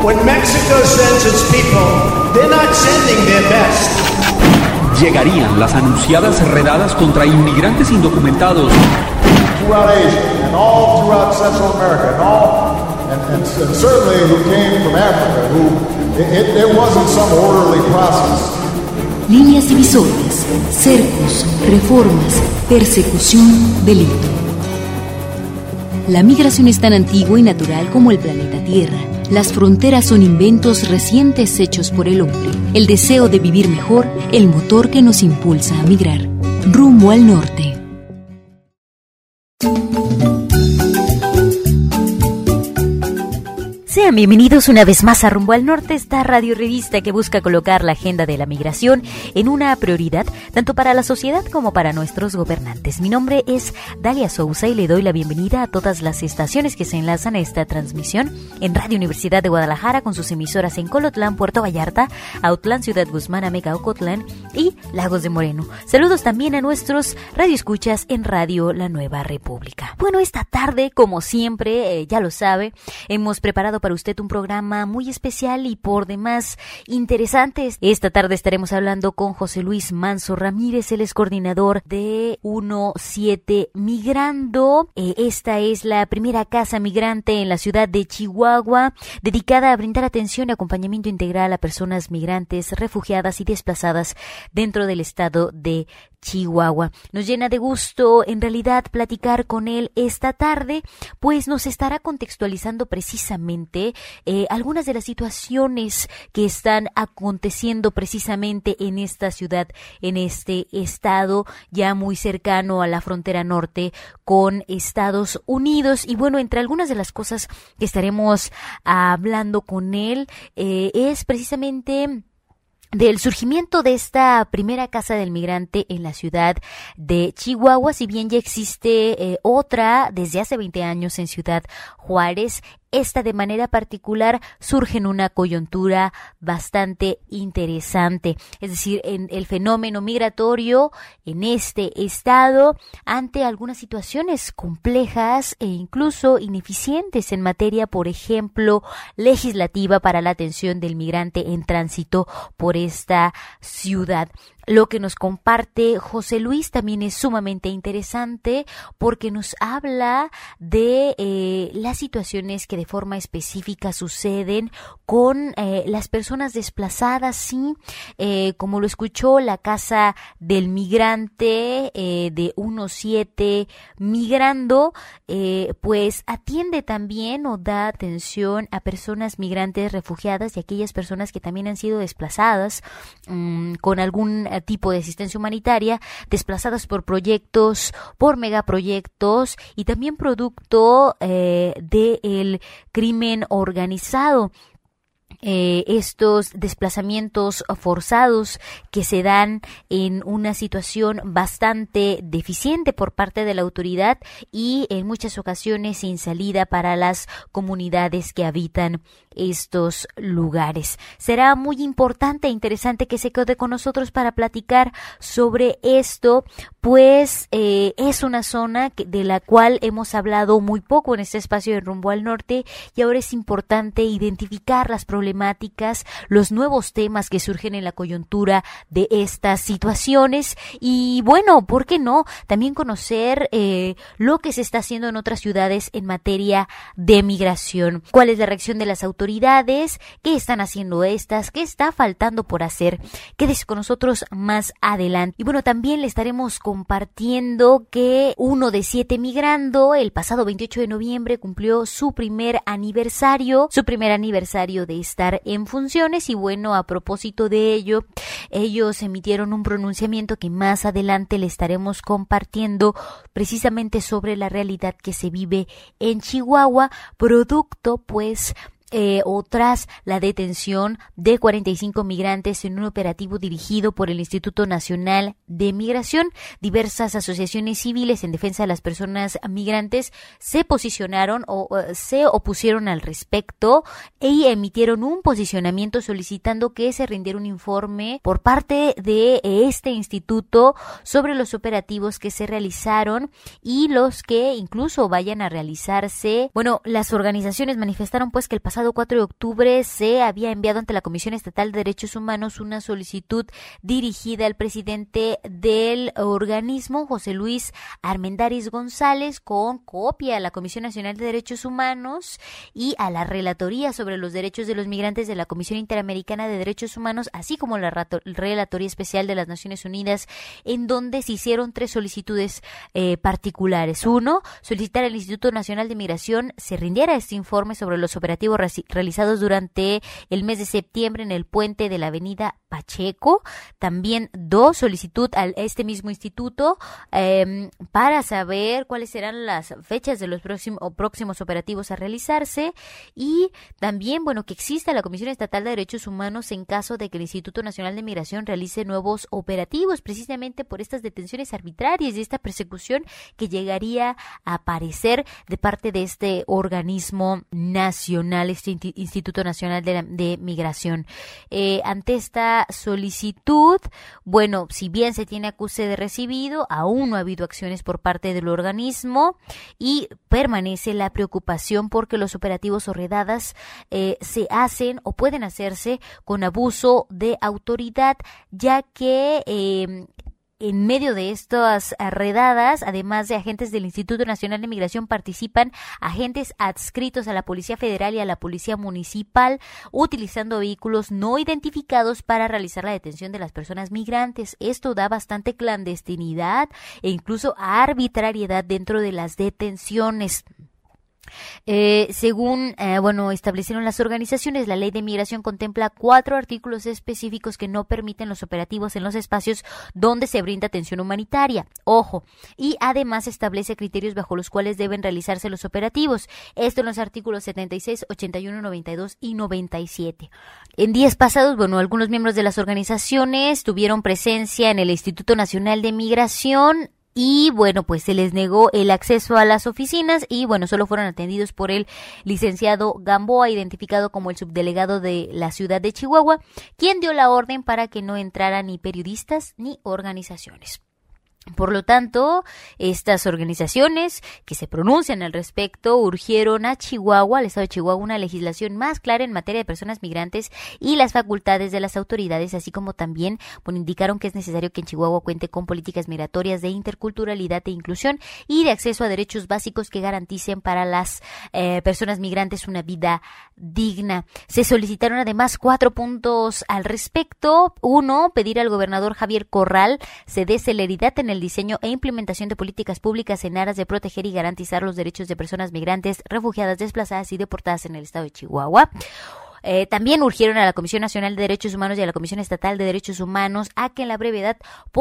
When Mexico sends its people, they're not sending their best. Llegarían las anunciadas redadas contra inmigrantes indocumentados. Throughout Asia and all throughout Central America and certainly who came from Africa, it wasn't some orderly process. Líneas divisorias, cercos, reformas, persecución, delito. La migración es tan antigua y natural como el planeta Tierra. Las fronteras son inventos recientes hechos por el hombre. El deseo de vivir mejor, el motor que nos impulsa a migrar. Rumbo al norte. Sean bienvenidos una vez más a Rumbo al Norte, esta radio revista que busca colocar la agenda de la migración en una prioridad tanto para la sociedad como para nuestros gobernantes. Mi nombre es Dalia Sousa y le doy la bienvenida a todas las estaciones que se enlazan a esta transmisión en Radio Universidad de Guadalajara con sus emisoras en Colotlán, Puerto Vallarta, Autlán, Ciudad Guzmán, Ameca, Ocotlán y Lagos de Moreno. Saludos también a nuestros radioescuchas en Radio La Nueva República. Bueno, esta tarde, como siempre, ya lo sabe, hemos preparado para usted un programa muy especial y por demás interesante. Esta tarde estaremos hablando con José Luis Manso Ramírez, él es coordinador de 17 Migrando. Esta es la primera casa migrante en la ciudad de Chihuahua, dedicada a brindar atención y acompañamiento integral a personas migrantes, refugiadas y desplazadas dentro del estado de Chihuahua. Nos llena de gusto en realidad platicar con él esta tarde, pues nos estará contextualizando precisamente algunas de las situaciones que están aconteciendo precisamente en esta ciudad, en este estado ya muy cercano a la frontera norte con Estados Unidos. Y bueno, entre algunas de las cosas que estaremos hablando con él es precisamente del surgimiento de esta primera casa del migrante en la ciudad de Chihuahua, si bien ya existe otra desde hace 20 años en Ciudad Juárez. Esta de manera particular surge en una coyuntura bastante interesante, es decir, en el fenómeno migratorio en este estado ante algunas situaciones complejas e incluso ineficientes en materia, por ejemplo, legislativa para la atención del migrante en tránsito por esta ciudad. Lo que nos comparte José Luis también es sumamente interesante porque nos habla de las situaciones que de forma específica suceden con las personas desplazadas, sí, como lo escuchó, la Casa del Migrante de 17 Migrando, pues atiende también o da atención a personas migrantes refugiadas y aquellas personas que también han sido desplazadas con algún tipo de asistencia humanitaria, desplazadas por proyectos, por megaproyectos y también producto del crimen organizado. Estos desplazamientos forzados que se dan en una situación bastante deficiente por parte de la autoridad y en muchas ocasiones sin salida para las comunidades que habitan estos lugares. Será muy importante e interesante que se quede con nosotros para platicar sobre esto, pues es una zona de la cual hemos hablado muy poco en este espacio de Rumbo al Norte y ahora es importante identificar las problemáticas, los nuevos temas que surgen en la coyuntura de estas situaciones y bueno, ¿por qué no? También conocer lo que se está haciendo en otras ciudades en materia de migración. ¿Cuál es la reacción de las autoridades? ¿Qué están haciendo estas? ¿Qué está faltando por hacer? Quédese con nosotros más adelante. Y bueno, también le estaremos compartiendo que 17 Migrando el pasado 28 de noviembre cumplió su primer aniversario de estar en funciones y bueno, a propósito de ello, ellos emitieron un pronunciamiento que más adelante le estaremos compartiendo precisamente sobre la realidad que se vive en Chihuahua, producto pues o tras la detención de 45 migrantes en un operativo dirigido por el Instituto Nacional de Migración. Diversas asociaciones civiles en defensa de las personas migrantes se posicionaron o se opusieron al respecto y emitieron un posicionamiento solicitando que se rindiera un informe por parte de este instituto sobre los operativos que se realizaron y los que incluso vayan a realizarse. Bueno, las organizaciones manifestaron pues que el pasado pasado 4 de octubre se había enviado ante la Comisión Estatal de Derechos Humanos una solicitud dirigida al presidente del organismo, José Luis Armendáriz González, con copia a la Comisión Nacional de Derechos Humanos y a la Relatoría sobre los Derechos de los Migrantes de la Comisión Interamericana de Derechos Humanos, así como la Relatoría Especial de las Naciones Unidas, en donde se hicieron 3 solicitudes particulares. 1, solicitar al Instituto Nacional de Migración se rindiera este informe sobre los operativos realizados durante el mes de septiembre en el puente de la avenida Pacheco. También 2, solicitud a este mismo instituto para saber cuáles serán las fechas de los próximos operativos a realizarse, y también, que exista la Comisión Estatal de Derechos Humanos en caso de que el Instituto Nacional de Migración realice nuevos operativos, precisamente por estas detenciones arbitrarias y esta persecución que llegaría a aparecer de parte de este organismo nacional, este Instituto Nacional de Migración. Ante esta solicitud, si bien se tiene acuse de recibido, aún no ha habido acciones por parte del organismo y permanece la preocupación porque los operativos o redadas se hacen o pueden hacerse con abuso de autoridad, ya que en medio de estas redadas, además de agentes del Instituto Nacional de Migración, participan agentes adscritos a la Policía Federal y a la Policía Municipal, utilizando vehículos no identificados para realizar la detención de las personas migrantes. Esto da bastante clandestinidad e incluso arbitrariedad dentro de las detenciones. Según establecieron las organizaciones, la Ley de Migración contempla 4 artículos específicos que no permiten los operativos en los espacios donde se brinda atención humanitaria. Ojo, y además establece criterios bajo los cuales deben realizarse los operativos. Esto en los artículos 76, 81, 92 y 97. En días pasados, algunos miembros de las organizaciones tuvieron presencia en el Instituto Nacional de Migración y se les negó el acceso a las oficinas y solo fueron atendidos por el licenciado Gamboa, identificado como el subdelegado de la ciudad de Chihuahua, quien dio la orden para que no entraran ni periodistas ni organizaciones. Por lo tanto, estas organizaciones que se pronuncian al respecto urgieron a Chihuahua, al estado de Chihuahua, una legislación más clara en materia de personas migrantes y las facultades de las autoridades, así como también indicaron que es necesario que en Chihuahua cuente con políticas migratorias de interculturalidad e inclusión y de acceso a derechos básicos que garanticen para las personas migrantes una vida digna. Se solicitaron además 4 puntos al respecto. 1, pedir al gobernador Javier Corral se dé celeridad en el diseño e implementación de políticas públicas en aras de proteger y garantizar los derechos de personas migrantes, refugiadas, desplazadas y deportadas en el estado de Chihuahua. También urgieron a la Comisión Nacional de Derechos Humanos y a la Comisión Estatal de Derechos Humanos a que en la brevedad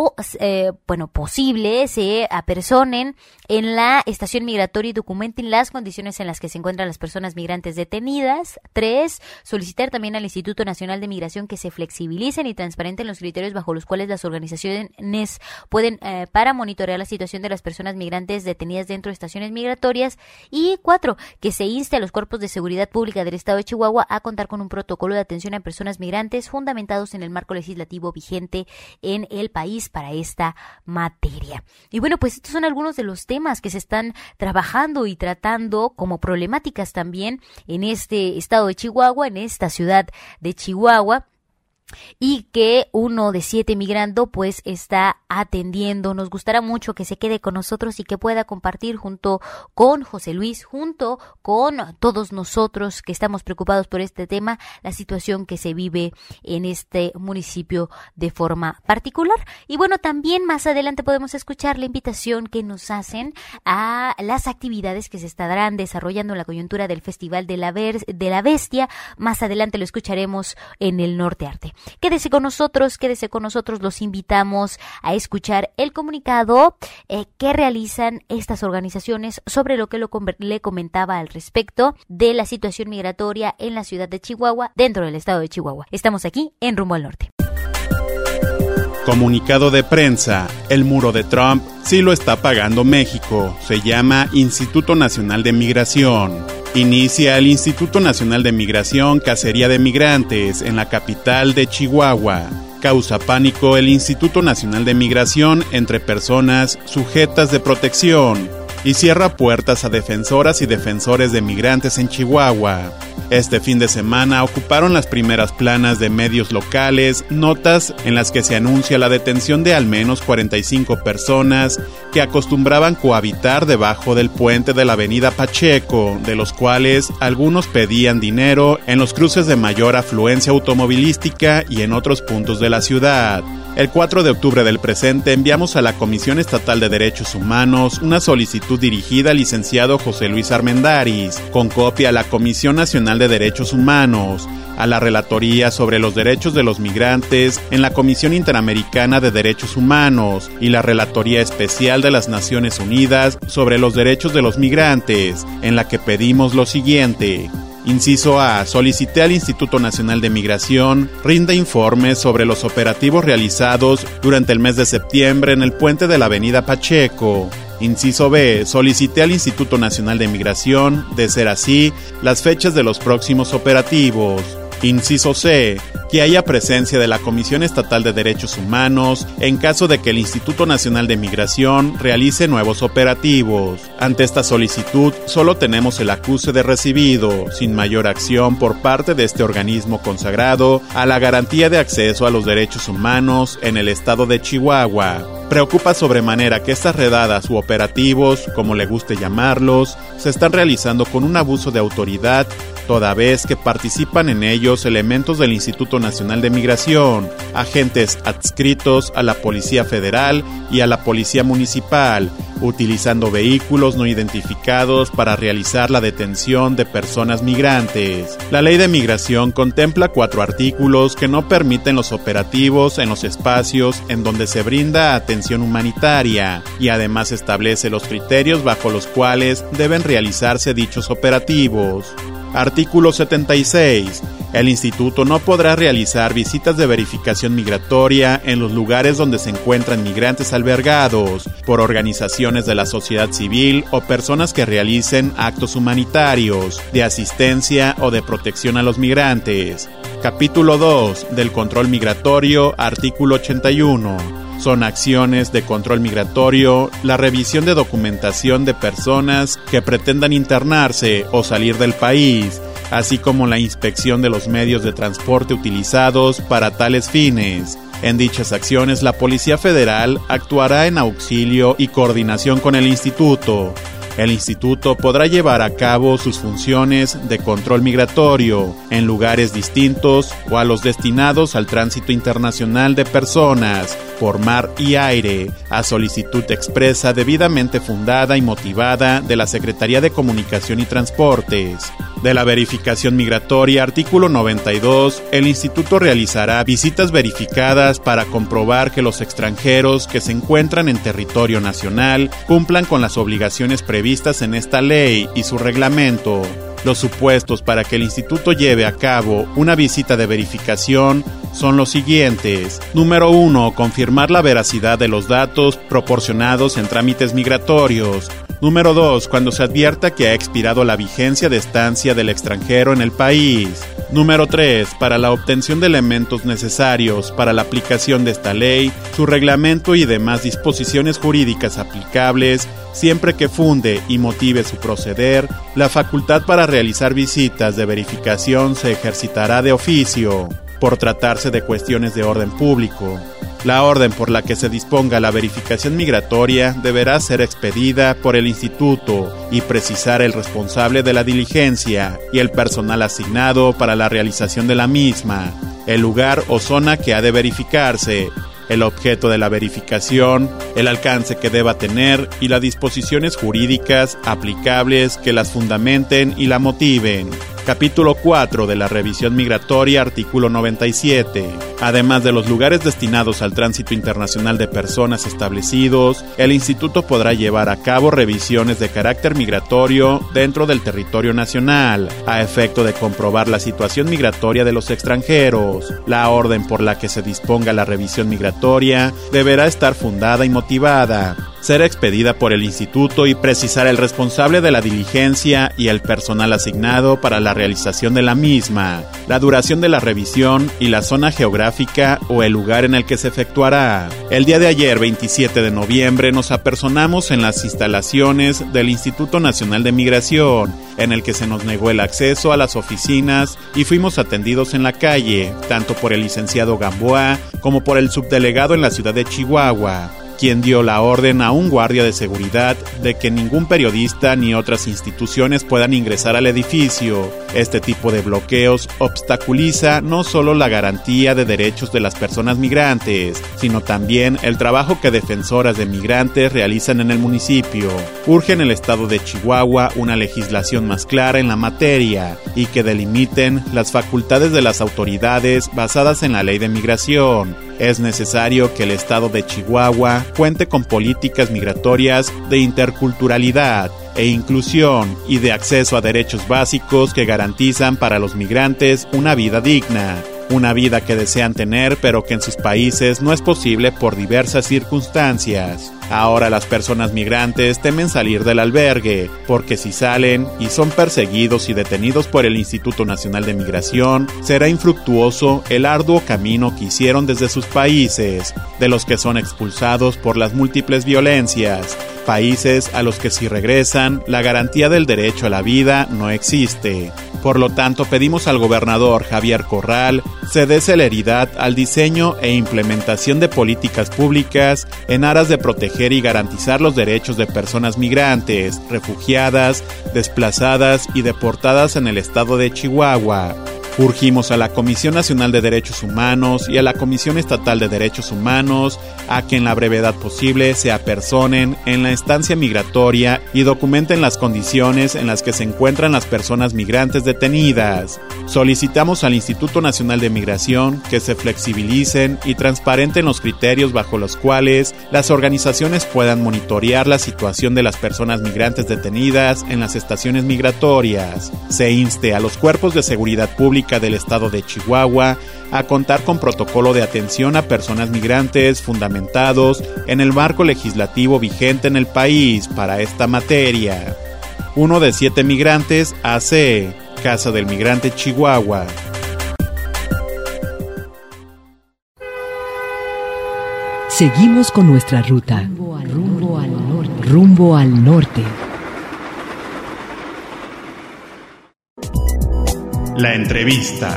posible se apersonen en la estación migratoria y documenten las condiciones en las que se encuentran las personas migrantes detenidas. 3, solicitar también al Instituto Nacional de Migración que se flexibilicen y transparenten los criterios bajo los cuales las organizaciones pueden para monitorear la situación de las personas migrantes detenidas dentro de estaciones migratorias. Y 4, que se inste a los cuerpos de seguridad pública del estado de Chihuahua a contar con un protocolo de atención a personas migrantes fundamentados en el marco legislativo vigente en el país para esta materia. Y estos son algunos de los temas que se están trabajando y tratando como problemáticas también en este estado de Chihuahua, en esta ciudad de Chihuahua, y que 1 de 7 migrando está atendiendo. Nos gustará mucho que se quede con nosotros y que pueda compartir junto con José Luis, junto con todos nosotros que estamos preocupados por este tema, la situación que se vive en este municipio de forma particular. Y también más adelante podemos escuchar la invitación que nos hacen a las actividades que se estarán desarrollando en la coyuntura del Festival de la Bestia. Más adelante lo escucharemos en el Norte Arte. Quédese con nosotros, los invitamos a escuchar el comunicado que realizan estas organizaciones sobre lo que le comentaba al respecto de la situación migratoria en la ciudad de Chihuahua, dentro del estado de Chihuahua. Estamos aquí en Rumbo al Norte. Comunicado de prensa. El muro de Trump sí lo está pagando México. Se llama Instituto Nacional de Migración. Inicia el Instituto Nacional de Migración cacería de migrantes en la capital de Chihuahua. Causa pánico el Instituto Nacional de Migración entre personas sujetas de protección. y cierra puertas a defensoras y defensores de migrantes en Chihuahua. Este fin de semana ocuparon las primeras planas de medios locales notas en las que se anuncia la detención de al menos 45 personas que acostumbraban cohabitar debajo del puente de la avenida Pacheco, de los cuales algunos pedían dinero en los cruces de mayor afluencia automovilística y en otros puntos de la ciudad. El 4 de octubre del presente enviamos a la Comisión Estatal de Derechos Humanos una solicitud dirigida al licenciado José Luis Armendáriz, con copia a la Comisión Nacional de Derechos Humanos, a la Relatoría sobre los Derechos de los Migrantes en la Comisión Interamericana de Derechos Humanos y la Relatoría Especial de las Naciones Unidas sobre los Derechos de los Migrantes, en la que pedimos lo siguiente. Inciso A. Solicité al Instituto Nacional de Migración rinda informes sobre los operativos realizados durante el mes de septiembre en el puente de la avenida Pacheco. Inciso B. Solicité al Instituto Nacional de Migración, de ser así, las fechas de los próximos operativos. Inciso C. Que haya presencia de la Comisión Estatal de Derechos Humanos en caso de que el Instituto Nacional de Migración realice nuevos operativos. Ante esta solicitud, solo tenemos el acuse de recibido, sin mayor acción por parte de este organismo consagrado a la garantía de acceso a los derechos humanos en el estado de Chihuahua. Preocupa sobremanera que estas redadas u operativos, como le guste llamarlos, se están realizando con un abuso de autoridad, toda vez que participan en ellos elementos del Instituto Nacional de Migración, agentes adscritos a la Policía Federal y a la Policía Municipal, utilizando vehículos no identificados para realizar la detención de personas migrantes. La Ley de Migración contempla 4 artículos que no permiten los operativos en los espacios en donde se brinda atención humanitaria y además establece los criterios bajo los cuales deben realizarse dichos operativos. Artículo 76. El instituto no podrá realizar visitas de verificación migratoria en los lugares donde se encuentran migrantes albergados por organizaciones de la sociedad civil o personas que realicen actos humanitarios, de asistencia o de protección a los migrantes. Capítulo 2 del control migratorio, artículo 81. Son acciones de control migratorio la revisión de documentación de personas que pretendan internarse o salir del país, así como la inspección de los medios de transporte utilizados para tales fines. En dichas acciones, la Policía Federal actuará en auxilio y coordinación con el Instituto. El Instituto podrá llevar a cabo sus funciones de control migratorio en lugares distintos o a los destinados al tránsito internacional de personas por mar y aire, a solicitud expresa debidamente fundada y motivada de la Secretaría de Comunicación y Transportes. De la verificación migratoria, artículo 92, el Instituto realizará visitas verificadas para comprobar que los extranjeros que se encuentran en territorio nacional cumplan con las obligaciones previstas en esta ley y su reglamento. Los supuestos para que el instituto lleve a cabo una visita de verificación son los siguientes. Número 1. Confirmar la veracidad de los datos proporcionados en trámites migratorios. Número 2. Cuando se advierta que ha expirado la vigencia de estancia del extranjero en el país. Número 3. Para la obtención de elementos necesarios para la aplicación de esta ley, su reglamento y demás disposiciones jurídicas aplicables, siempre que funde y motive su proceder, la facultad para realizar visitas de verificación se ejercitará de oficio, por tratarse de cuestiones de orden público. La orden por la que se disponga la verificación migratoria deberá ser expedida por el instituto y precisar el responsable de la diligencia y el personal asignado para la realización de la misma, el lugar o zona que ha de verificarse, el objeto de la verificación, el alcance que deba tener y las disposiciones jurídicas aplicables que las fundamenten y la motiven. Capítulo 4 de la revisión migratoria, artículo 97. Además de los lugares destinados al tránsito internacional de personas establecidos, el instituto podrá llevar a cabo revisiones de carácter migratorio dentro del territorio nacional, a efecto de comprobar la situación migratoria de los extranjeros. La orden por la que se disponga la revisión migratoria deberá estar fundada y motivada. ser expedida por el instituto y precisar el responsable de la diligencia y el personal asignado para la realización de la misma, la duración de la revisión y la zona geográfica o el lugar en el que se efectuará. El día de ayer, 27 de noviembre, nos apersonamos en las instalaciones del Instituto Nacional de Migración, en el que se nos negó el acceso a las oficinas y fuimos atendidos en la calle, tanto por el licenciado Gamboa como por el subdelegado en la ciudad de Chihuahua, quien dio la orden a un guardia de seguridad de que ningún periodista ni otras instituciones puedan ingresar al edificio. Este tipo de bloqueos obstaculiza no solo la garantía de derechos de las personas migrantes, sino también el trabajo que defensoras de migrantes realizan en el municipio. Urge en el estado de Chihuahua una legislación más clara en la materia y que delimiten las facultades de las autoridades basadas en la ley de migración. Es necesario que el estado de Chihuahua cuente con políticas migratorias de interculturalidad e inclusión y de acceso a derechos básicos que garantizan para los migrantes una vida digna. Una vida que desean tener pero que en sus países no es posible por diversas circunstancias. Ahora las personas migrantes temen salir del albergue, porque si salen y son perseguidos y detenidos por el Instituto Nacional de Migración, será infructuoso el arduo camino que hicieron desde sus países, de los que son expulsados por las múltiples violencias, países a los que si regresan, la garantía del derecho a la vida no existe. Por lo tanto, pedimos al gobernador Javier Corral se dé celeridad al diseño e implementación de políticas públicas en aras de proteger y garantizar los derechos de personas migrantes, refugiadas, desplazadas y deportadas en el estado de Chihuahua. Urgimos a la Comisión Nacional de Derechos Humanos y a la Comisión Estatal de Derechos Humanos a que en la brevedad posible se apersonen en la estancia migratoria y documenten las condiciones en las que se encuentran las personas migrantes detenidas. Solicitamos al Instituto Nacional de Migración que se flexibilicen y transparenten los criterios bajo los cuales las organizaciones puedan monitorear la situación de las personas migrantes detenidas en las estaciones migratorias. Se inste a los cuerpos de seguridad pública del estado de Chihuahua a contar con protocolo de atención a personas migrantes fundamentados en el marco legislativo vigente en el país para esta materia. 1 de 7 migrantes AC, Casa del Migrante Chihuahua. Seguimos con nuestra ruta rumbo al norte. La entrevista.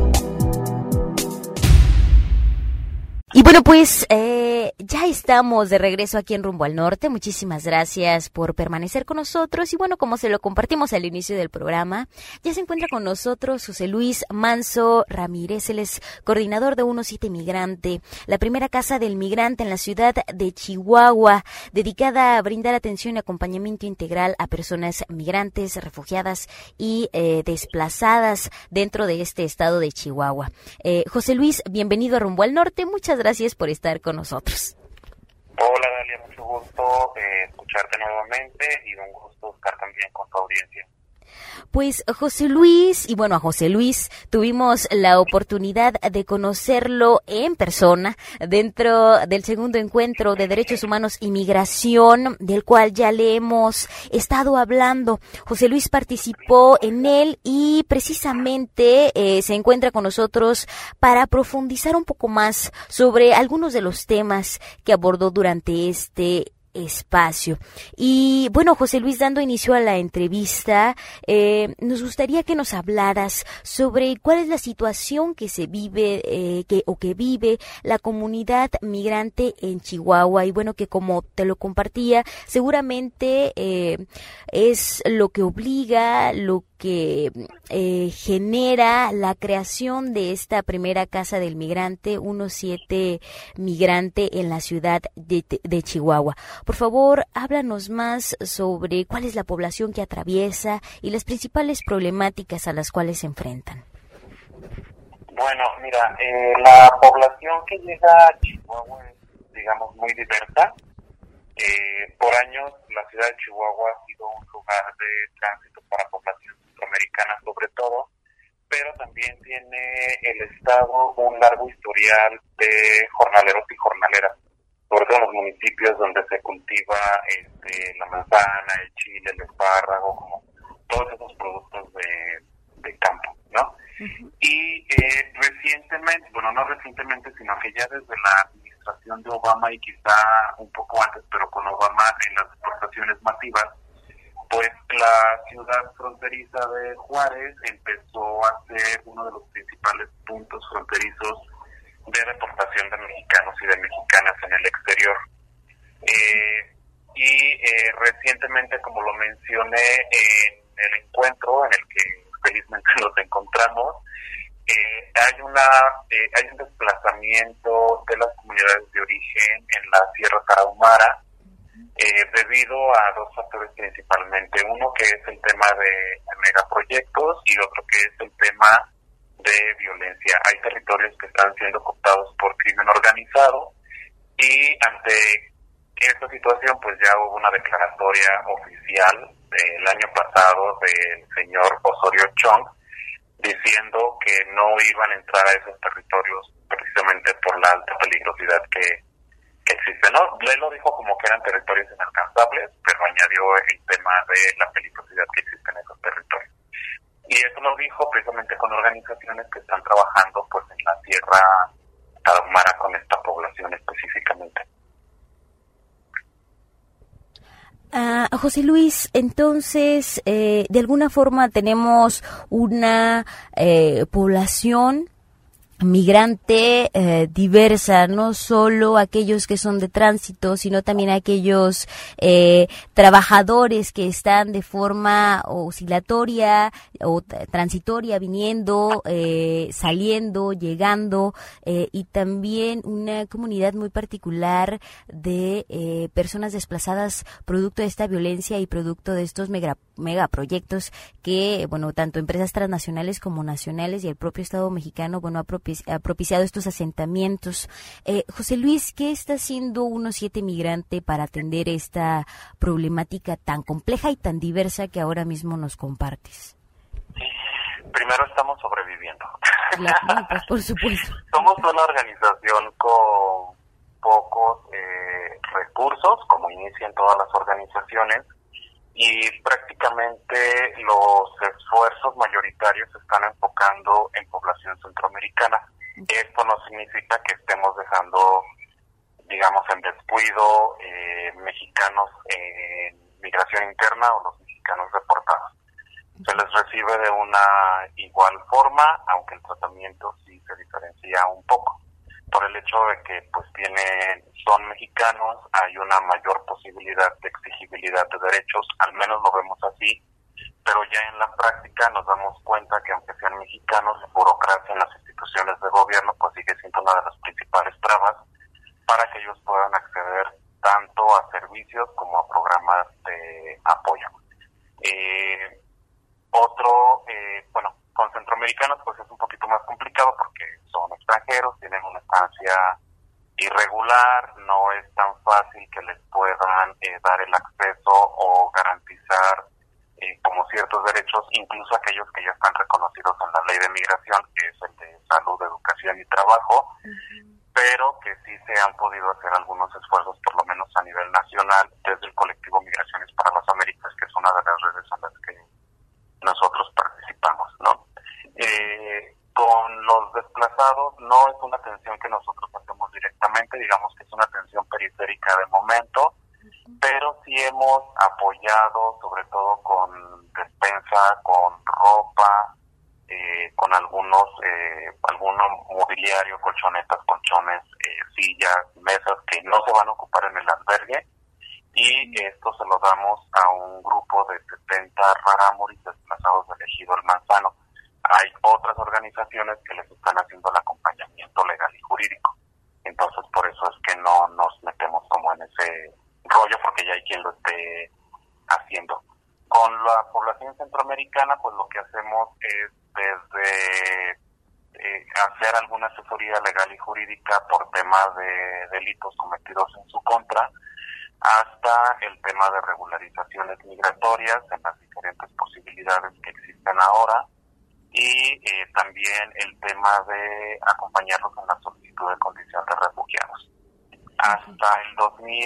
Y bueno, pues ya estamos de regreso aquí en Rumbo al Norte. Muchísimas gracias por permanecer con nosotros. Y bueno, como se lo compartimos al inicio del programa, ya se encuentra con nosotros José Luis Manso Ramírez. Él es coordinador de 1-7 Migrante, la primera casa del migrante en la ciudad de Chihuahua, dedicada a brindar atención y acompañamiento integral a personas migrantes, refugiadas y desplazadas dentro de este estado de Chihuahua. José Luis, bienvenido a Rumbo al Norte. Muchas gracias por estar con nosotros. Hola Dalia, mucho gusto escucharte nuevamente y un gusto estar también con tu audiencia. Pues José Luis, y bueno, a José Luis tuvimos la oportunidad de conocerlo en persona dentro del segundo encuentro de Derechos Humanos y Migración, del cual ya le hemos estado hablando. José Luis participó en él y precisamente se encuentra con nosotros para profundizar un poco más sobre algunos de los temas que abordó durante este espacio. Y bueno, José Luis, dando inicio a la entrevista, nos gustaría que nos hablaras sobre cuál es la situación que se vive que vive la comunidad migrante en Chihuahua. Y bueno, que como te lo compartía, seguramente es lo que obliga, lo que genera la creación de esta primera casa del migrante, 1-7 Migrante en la ciudad de Chihuahua. Por favor, háblanos más sobre cuál es la población que atraviesa y las principales problemáticas a las cuales se enfrentan. Bueno, mira, la población que llega a Chihuahua es, digamos, muy diversa. Por años, la ciudad de Chihuahua ha sido un lugar de tránsito para población centroamericana sobre todo, pero también tiene el estado un largo historial de jornaleros y jornaleras. sobre todo en los municipios donde se cultiva la manzana, el chile, el espárrago, como todos esos productos de campo, ¿no? Uh-huh. Y recientemente, bueno, no recientemente, sino que ya desde la administración de Obama y quizá un poco antes, pero con Obama en las exportaciones masivas, pues la ciudad fronteriza de Juárez empezó a ser uno de los principales puntos fronterizos de deportación de mexicanos y de mexicanas en el exterior. Recientemente, como lo mencioné en el encuentro en el que felizmente nos encontramos, hay un desplazamiento de las comunidades de origen en la Sierra Tarahumara, debido a dos factores principalmente. Uno que es el tema de megaproyectos y otro que es el tema de violencia. Hay territorios que están siendo cooptados por crimen organizado y ante esta situación pues ya hubo una declaratoria oficial el año pasado del señor Osorio Chong diciendo que no iban a entrar a esos territorios precisamente por la alta peligrosidad que existe, ¿no? Él lo dijo como que eran territorios inalcanzables, pero añadió el tema de la peligrosidad que existe en esos territorios. Y eso lo dijo precisamente con organizaciones que están trabajando pues en la Sierra Tarahumara con esta población específicamente. José Luis, entonces, de alguna forma tenemos una población migrante diversa, no solo aquellos que son de tránsito, sino también aquellos trabajadores que están de forma oscilatoria o transitoria, viniendo, saliendo, llegando, y también una comunidad muy particular de personas desplazadas producto de esta violencia y producto de estos megaproyectos que, bueno, tanto empresas transnacionales como nacionales y el propio Estado mexicano, bueno, ha propiciado estos asentamientos. José Luis, ¿qué está haciendo 1-7 Migrante para atender esta problemática tan compleja y tan diversa que ahora mismo nos compartes? Primero estamos sobreviviendo. Claro, pues por supuesto. Somos una organización con pocos recursos, como inician todas las organizaciones, y prácticamente los esfuerzos mayoritarios se están enfocando en población centroamericana. Esto no significa que estemos dejando, digamos, en descuido mexicanos en migración interna o los mexicanos deportados. Se les recibe de una igual forma, aunque el tratamiento sí se diferencia un poco. Por el hecho de que pues son mexicanos, hay una mayor posibilidad de exigibilidad de derechos, al menos lo vemos así, pero ya en la práctica nos damos cuenta que aunque sean mexicanos, la burocracia en las instituciones de gobierno pues sigue siendo una de las principales trabas para que ellos puedan acceder tanto a servicios como a programas de apoyo. Con centroamericanos pues es un poquito más complicado porque son extranjeros, tienen una estancia irregular, no es tan fácil que les puedan dar el acceso o garantizar como ciertos derechos, incluso aquellos que ya están reconocidos en la ley de migración, que es el de salud, educación y trabajo, pero que sí se han podido hacer algunos esfuerzos, por lo menos a nivel nacional, desde el colectivo Migraciones para las Américas, que es una de las redes en las que nosotros participamos, ¿no? Con los desplazados no es una atención que nosotros hacemos directamente, digamos que es una atención periférica de momento, pero sí hemos apoyado sobre todo con despensa, con ropa, con algunos mobiliario, colchonetas, colchones, sillas, mesas que no se van a ocupar en el albergue, y esto se lo damos a un grupo de 70 rarámuris desplazados del ejido El Manzano. Hay otras organizaciones que les están haciendo el acompañamiento legal y jurídico. Entonces, por eso es que no nos metemos como en ese rollo, porque ya hay quien lo esté haciendo. Con la población centroamericana, pues lo que hacemos es desde hacer alguna asesoría legal y jurídica por temas de delitos cometidos en su contra, hasta el tema de regularizaciones migratorias en las diferentes posibilidades que existen ahora, y también el tema de acompañarlos en la solicitud de condición de refugiados. Hasta el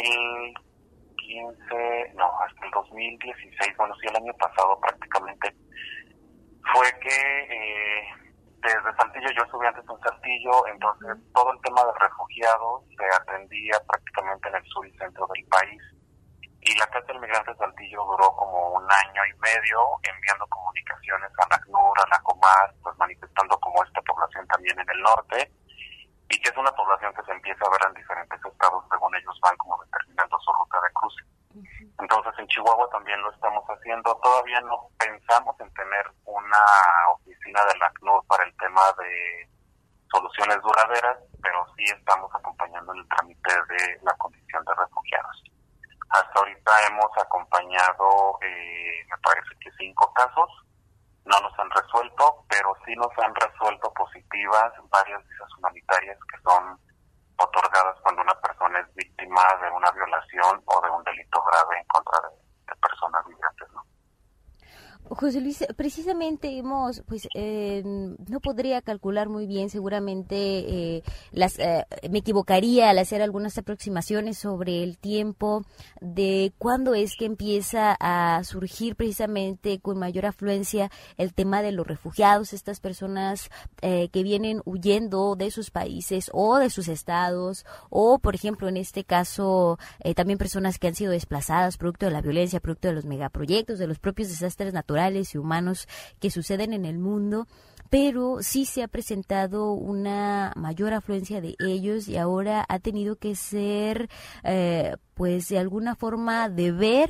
2016, bueno, sí, el año pasado prácticamente, fue que desde Saltillo, yo estuve antes en Saltillo, entonces todo el tema de refugiados se atendía prácticamente en el sur y centro del país. Y la Casa del Migrante de Saltillo duró como 1 año y medio enviando comunicaciones a la ACNUR, a la Comar, pues manifestando como esta población también en el norte, y que es una población que se empieza a ver en diferentes estados según ellos van como determinando su ruta de cruce. Entonces en Chihuahua también lo estamos haciendo. Todavía no pensamos en tener una oficina de la ACNUR para el tema de soluciones duraderas, pero sí estamos acompañando en el trámite de la condición de refugiados. Hasta ahorita hemos acompañado, me parece que 5 casos, no nos han resuelto, pero sí nos han resuelto positivas varias visas humanitarias que son otorgadas cuando una persona es víctima de una violación o de un delito grave en contra de personas migrantes, ¿no? José Luis, precisamente no podría calcular muy bien, seguramente me equivocaría al hacer algunas aproximaciones sobre el tiempo de cuándo es que empieza a surgir precisamente con mayor afluencia el tema de los refugiados, estas personas que vienen huyendo de sus países o de sus estados, o por ejemplo en este caso también personas que han sido desplazadas producto de la violencia, producto de los megaproyectos, de los propios desastres naturales y humanos que suceden en el mundo, pero sí se ha presentado una mayor afluencia de ellos y ahora ha tenido que ser, pues de alguna forma de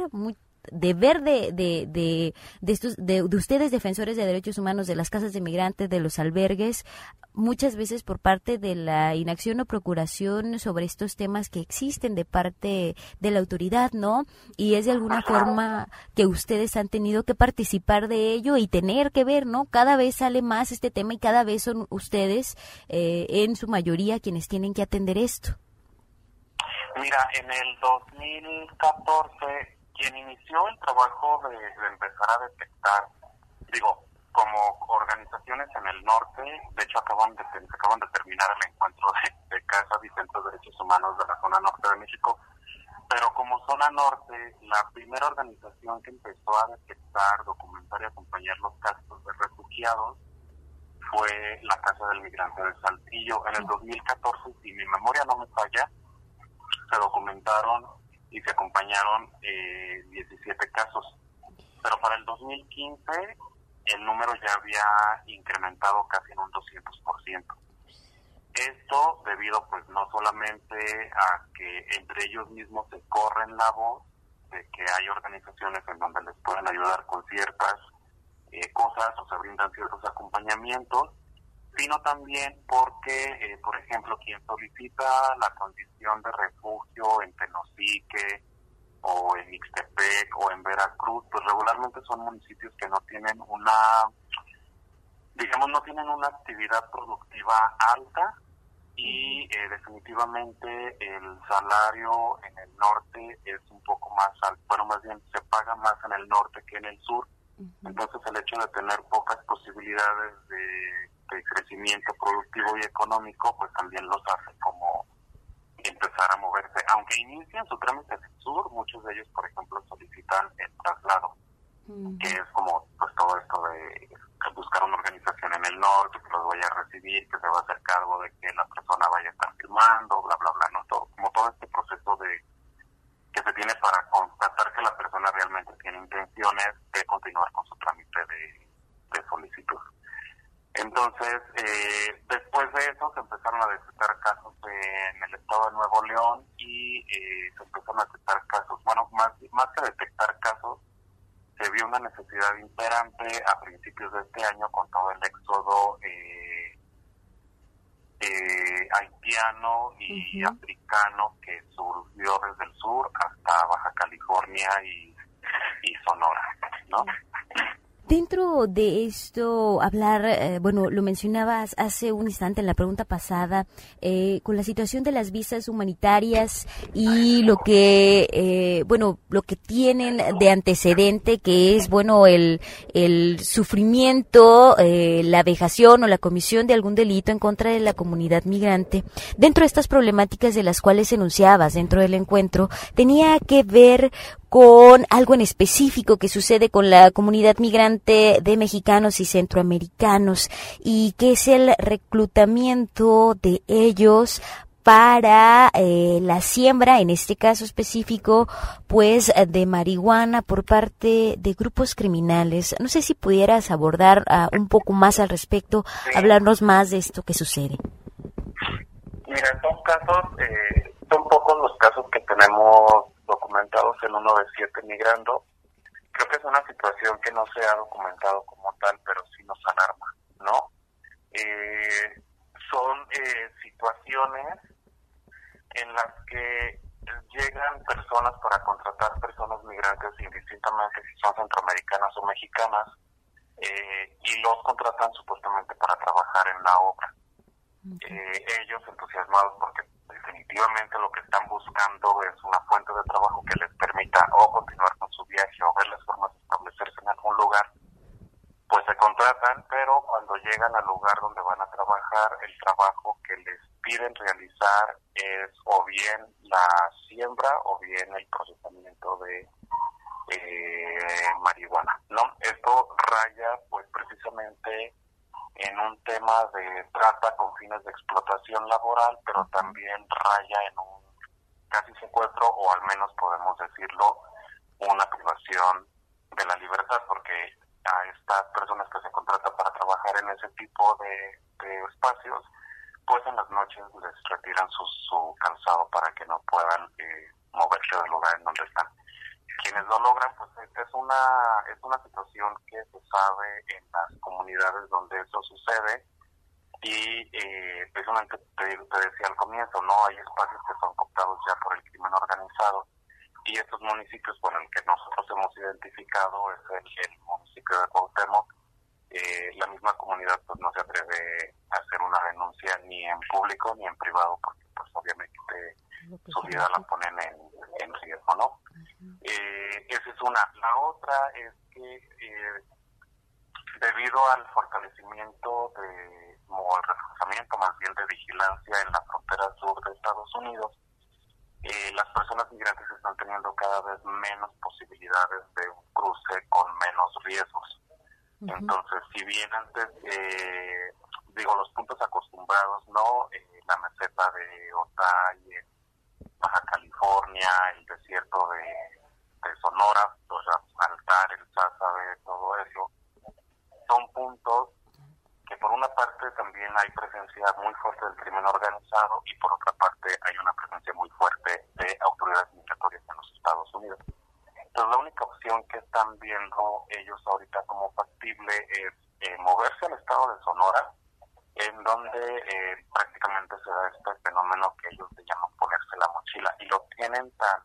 ustedes defensores de derechos humanos, de las casas de migrantes, de los albergues, muchas veces por parte de la inacción o procuración sobre estos temas que existen de parte de la autoridad, ¿no? Y es de alguna forma que ustedes han tenido que participar de ello y tener que ver, ¿no? Cada vez sale más este tema y cada vez son ustedes, en su mayoría, quienes tienen que atender esto. Mira, en el 2014... quien inició el trabajo de empezar a detectar, como organizaciones en el norte, de hecho acaban de terminar el encuentro de casas y centros de derechos humanos de la zona norte de México, pero como zona norte, la primera organización que empezó a detectar, documentar y acompañar los casos de refugiados fue la Casa del Migrante de Saltillo. En el 2014, si mi memoria no me falla, se documentaron y se acompañaron 17 casos. Pero para el 2015 el número ya había incrementado casi en un 200%. Esto debido pues no solamente a que entre ellos mismos se corren la voz de que hay organizaciones en donde les pueden ayudar con ciertas cosas o se brindan ciertos acompañamientos, sino también porque, por ejemplo, quien solicita la condición de refugio en Tenosique o en Ixtepec o en Veracruz, pues regularmente son municipios que no tienen no tienen una actividad productiva alta y definitivamente el salario en el norte es un poco más alto, bueno, más bien se paga más en el norte que en el sur. Entonces el hecho de tener pocas posibilidades de crecimiento productivo y económico, pues también los hace como empezar a moverse. Aunque inicien su trámite en el sur, muchos de ellos, por ejemplo, solicitan el traslado, que es como pues todo esto de buscar una organización en el norte que los vaya a recibir, que se va a hacer cargo de que la persona vaya a estar firmando, bla, bla, bla, ¿no? Todo este proceso que se tiene para constatar que la persona realmente tiene intenciones de continuar con su trámite de solicitud. Entonces, después de eso se empezaron a detectar casos en el estado de Nuevo León y se empezaron a detectar casos, bueno, más que detectar casos, se vio una necesidad imperante a principios de este año con todo el éxodo haitiano y africano que surgió desde el sur hasta Baja California y Sonora, ¿no? Dentro de esto, hablar, bueno, lo mencionabas hace un instante en la pregunta pasada, con la situación de las visas humanitarias y lo que, lo que tienen de antecedente, que es, bueno, el sufrimiento, la vejación o la comisión de algún delito en contra de la comunidad migrante. Dentro de estas problemáticas de las cuales enunciabas dentro del encuentro, tenía que ver con algo en específico que sucede con la comunidad migrante de mexicanos y centroamericanos, y que es el reclutamiento de ellos para la siembra, en este caso específico, pues de marihuana por parte de grupos criminales. No sé si pudieras abordar un poco más al respecto, hablarnos más de esto que sucede. Mira, son pocos los casos que tenemos documentados en uno de 7 migrando. Creo que es una situación que no se ha documentado como tal, pero sí nos alarma, ¿no? Son situaciones en las que llegan personas para contratar personas migrantes, indistintamente si son centroamericanas o mexicanas, y los contratan supuestamente para trabajar en la obra. Ellos entusiasmados porque definitivamente lo que están buscando es una fuente de trabajo que les permita o continuar con su viaje o ver las formas de establecerse en algún lugar, pues se contratan, pero cuando llegan al lugar donde van a trabajar, el trabajo que les piden realizar es o bien la siembra o bien el procesamiento de marihuana, ¿no? Esto raya pues precisamente en un tema de trata con fines de explotación laboral, pero también raya en un casi secuestro, o al menos podemos decirlo, una privación de la libertad, porque a estas personas que se contratan para trabajar en ese tipo de espacios, pues en las noches les retiran su calzado para que no puedan moverse del lugar en donde están. Quienes lo logran, pues es una situación que se sabe en las comunidades donde eso sucede, y precisamente te decía al comienzo, ¿no? Hay espacios que son cooptados ya por el crimen organizado, y estos municipios, bueno, el que nosotros hemos identificado es el municipio de Cuauhtémoc. La misma comunidad pues no se atreve a hacer una denuncia ni en público ni en privado, porque pues obviamente su vida la ponen en riesgo, ¿no? Esa es una. La otra es que debido al fortalecimiento o el reforzamiento más bien de vigilancia en la frontera sur de Estados Unidos, las personas migrantes están teniendo cada vez menos posibilidades de un cruce con menos riesgos. Entonces, si bien antes, los puntos acostumbrados, ¿no? La meseta de Otay, Baja California, el desierto de Sonora, los Altar, el Sázabe, todo eso, son puntos que por una parte también hay presencia muy fuerte del crimen organizado, y por otra parte hay una presencia muy fuerte de autoridades migratorias en los Estados Unidos. Entonces la única opción que están viendo ellos ahorita como factible es moverse al estado de Sonora, en donde prácticamente se da este fenómeno que ellos le llaman ponerse la mochila, y lo tienen tan,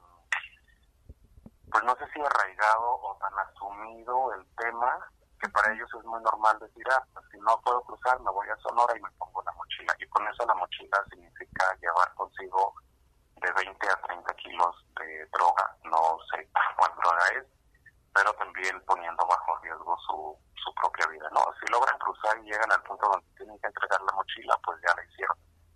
pues no sé si arraigado o tan asumido el tema, que para ellos es muy normal decir, pues si no puedo cruzar, me voy a Sonora y me pongo la mochila. Y con eso la mochila significa llevar consigo de 20 a 30 kilos de droga, no sé cuál droga es, pero también poniendo bajo riesgo su propia vida, ¿no? Si logran cruzar y llegan al punto donde tienen que entregar la mochila, pues ya la hicieron.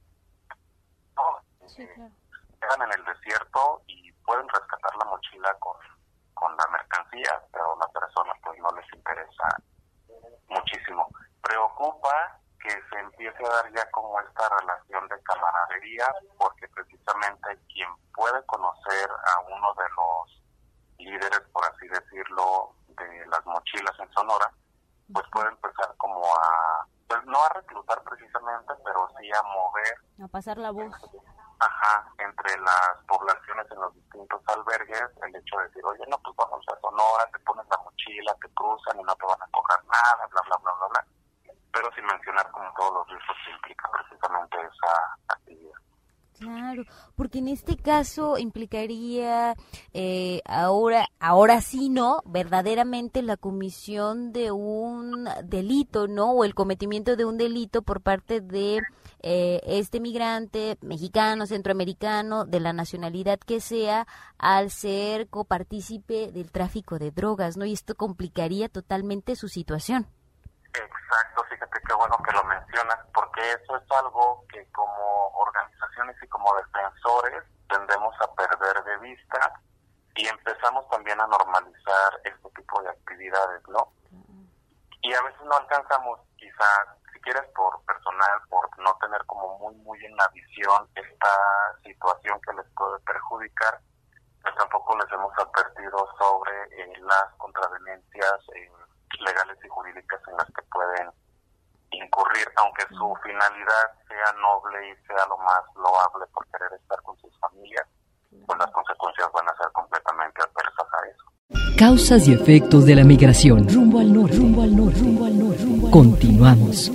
No, sí, claro. Llegan en el desierto y pueden rescatar la mochila con la mercancía, pero a la persona pues no les interesa muchísimo. Preocupa que se empiece a dar ya como esta relación de camaradería, porque precisamente quien puede conocer a uno de los líderes, por así decirlo, de las mochilas en Sonora, pues puede empezar como a, pues no a reclutar precisamente, pero sí a mover, a pasar la voz. Entre las poblaciones en los distintos albergues, el hecho de decir, oye, no, pues vamos a Sonora, te pones la mochila, te cruzan y no te van a cobrar nada, bla, bla, bla, bla, bla, pero sin mencionar como todos los riesgos que implica precisamente esa actividad. Claro, porque en este caso implicaría ahora sí, ¿no? Verdaderamente la comisión de un delito, ¿no? O el cometimiento de un delito por parte de este migrante mexicano, centroamericano, de la nacionalidad que sea, al ser copartícipe del tráfico de drogas, ¿no? Y esto complicaría totalmente su situación. Exacto, fíjate qué bueno que lo mencionas, porque eso es algo que como organizaciones y como defensores tendemos a perder de vista y empezamos también a normalizar este tipo de actividades, ¿no? Y a veces no alcanzamos, quizás, si quieres por personal, por no tener como muy en la visión esta situación que les puede perjudicar, pues tampoco les hemos advertido sobre las contravenencias legales y jurídicas en las que pueden incurrir, aunque su finalidad sea noble y sea lo más loable por querer estar con sus familias, pues las consecuencias van a ser completamente adversas a eso. Causas y efectos de la migración. Rumbo al norte, rumbo al norte, rumbo al norte, rumbo al norte. Continuamos.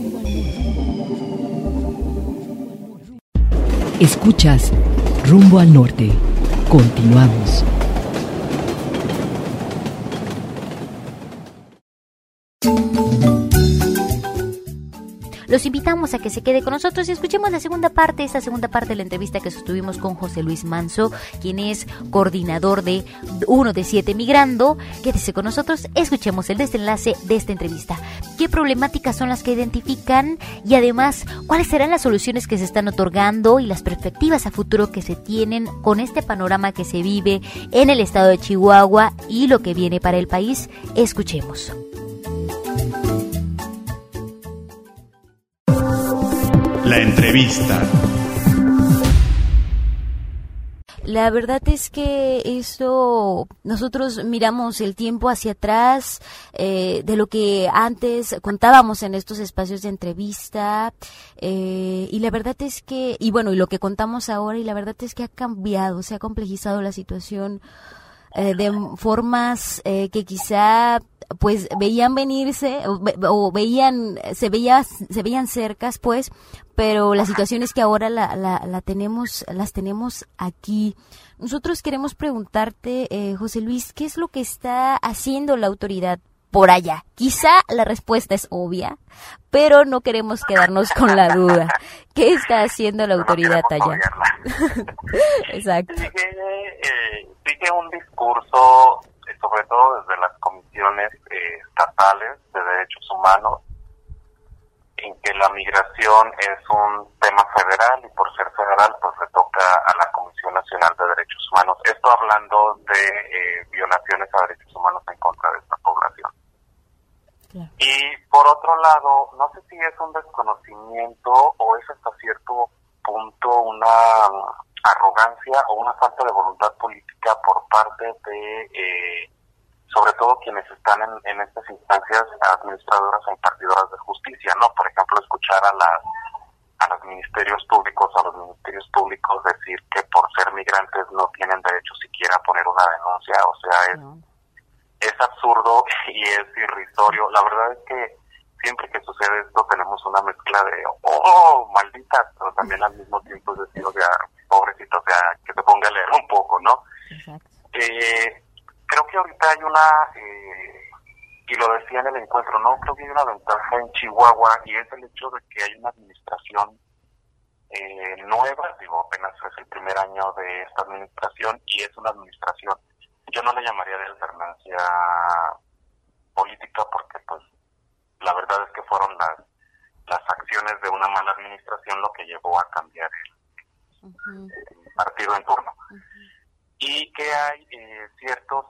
Escuchas Rumbo al Norte. Continuamos. Los invitamos a que se quede con nosotros y escuchemos esta segunda parte de la entrevista que sostuvimos con José Luis Manso, quien es coordinador de 1 de 7 Migrando. Quédese con nosotros, escuchemos el desenlace de esta entrevista. ¿Qué problemáticas son las que identifican? Y además, ¿cuáles serán las soluciones que se están otorgando y las perspectivas a futuro que se tienen con este panorama que se vive en el estado de Chihuahua y lo que viene para el país? Escuchemos. La entrevista. La verdad es que nosotros miramos el tiempo hacia atrás, de lo que antes contábamos en estos espacios de entrevista, y la verdad es que, y lo que contamos ahora, y la verdad es que ha cambiado, se ha complejizado la situación de formas que quizá pues veían venirse se veían cercas, pues, pero la situación es que ahora las tenemos aquí. Nosotros queremos preguntarte, José Luis, ¿qué es lo que está haciendo la autoridad por allá? Quizá la respuesta es obvia, pero no queremos quedarnos con la duda. ¿Qué está haciendo la autoridad allá? Exacto. Sigue un discurso, sobre todo desde las comisiones estatales de derechos humanos, en que la migración es un tema federal y por ser federal pues le toca a la Comisión Nacional de Derechos Humanos. Esto hablando de violaciones a derechos humanos en contra de esta población. Claro. Y por otro lado, no sé si es un desconocimiento o es hasta cierto punto una arrogancia o una falta de voluntad política por parte de sobre todo quienes están en estas instancias administradoras o impartidoras de justicia, ¿no? Por ejemplo, escuchar a los ministerios públicos decir que por ser migrantes no tienen derecho siquiera a poner una denuncia, o sea, es absurdo y es irrisorio. La verdad es que siempre que sucede esto tenemos una mezcla de maldita, pero también al mismo tiempo es decir, o sea, pobrecito, o sea, que se ponga a leer un poco, ¿no? Exacto. Creo que ahorita hay y lo decía en el encuentro, ¿no? Creo que hay una ventaja en Chihuahua y es el hecho de que hay una administración nueva, apenas es el primer año de esta administración y es una administración, yo no le llamaría de alternancia política porque pues la verdad es que fueron las acciones de una mala administración lo que llevó a cambiar el partido en turno. Y que hay ciertos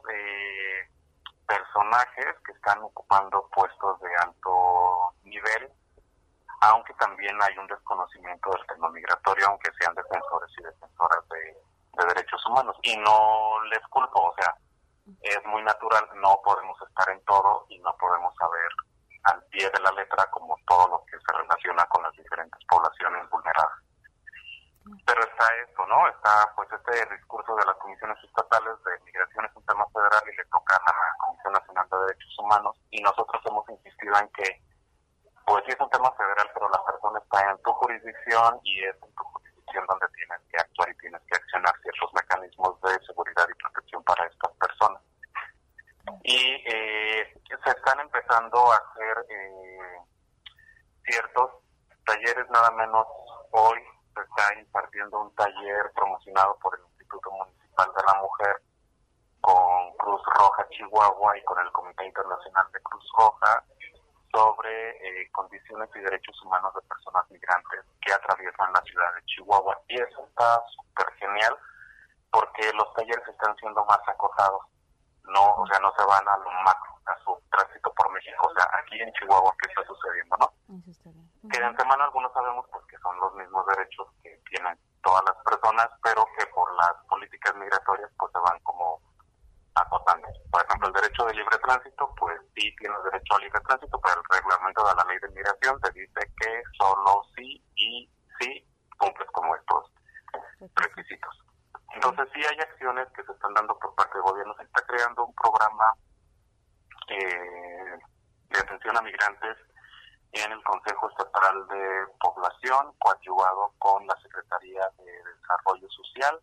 personajes que están ocupando puestos de alto nivel, aunque también hay un desconocimiento del tema migratorio, aunque sean defensores y defensoras de derechos humanos. Y no les culpo, o sea, es muy natural, no podemos estar en todo y no podemos saber al pie de la letra como todo lo que se relaciona con las diferentes poblaciones vulneradas. Pero está esto, ¿no? Está pues este discurso de las comisiones estatales de migración es un tema federal y le toca a la Comisión Nacional de Derechos Humanos y nosotros hemos insistido en que pues sí es un tema federal, pero la persona está en tu jurisdicción y es en tu jurisdicción donde tienes que actuar y tienes que accionar ciertos mecanismos de seguridad y protección para estas personas. Y se están empezando a hacer ciertos talleres, nada menos hoy se está impartiendo un taller promocionado por el Instituto Municipal de la Mujer con Cruz Roja Chihuahua y con el Comité Internacional de Cruz Roja sobre condiciones y derechos humanos de personas migrantes que atraviesan la ciudad de Chihuahua. Y eso está súper genial porque los talleres están siendo más acotados, no se van a lo macro, a su tránsito por México, aquí en Chihuahua, ¿qué está sucediendo, no? Eso está bien. Que de antemano algunos sabemos pues que son los mismos derechos que tienen todas las personas, pero que por las políticas migratorias pues se van como acotando. Por ejemplo, el derecho de libre tránsito, pues sí tienes derecho a libre tránsito, pero el reglamento de la ley de migración te dice que solo sí y sí cumples como estos requisitos. Entonces sí hay acciones que se están dando por parte del gobierno. Se está creando un programa de atención a migrantes en el Consejo Estatal de Población, coadyuvado con la Secretaría de Desarrollo Social.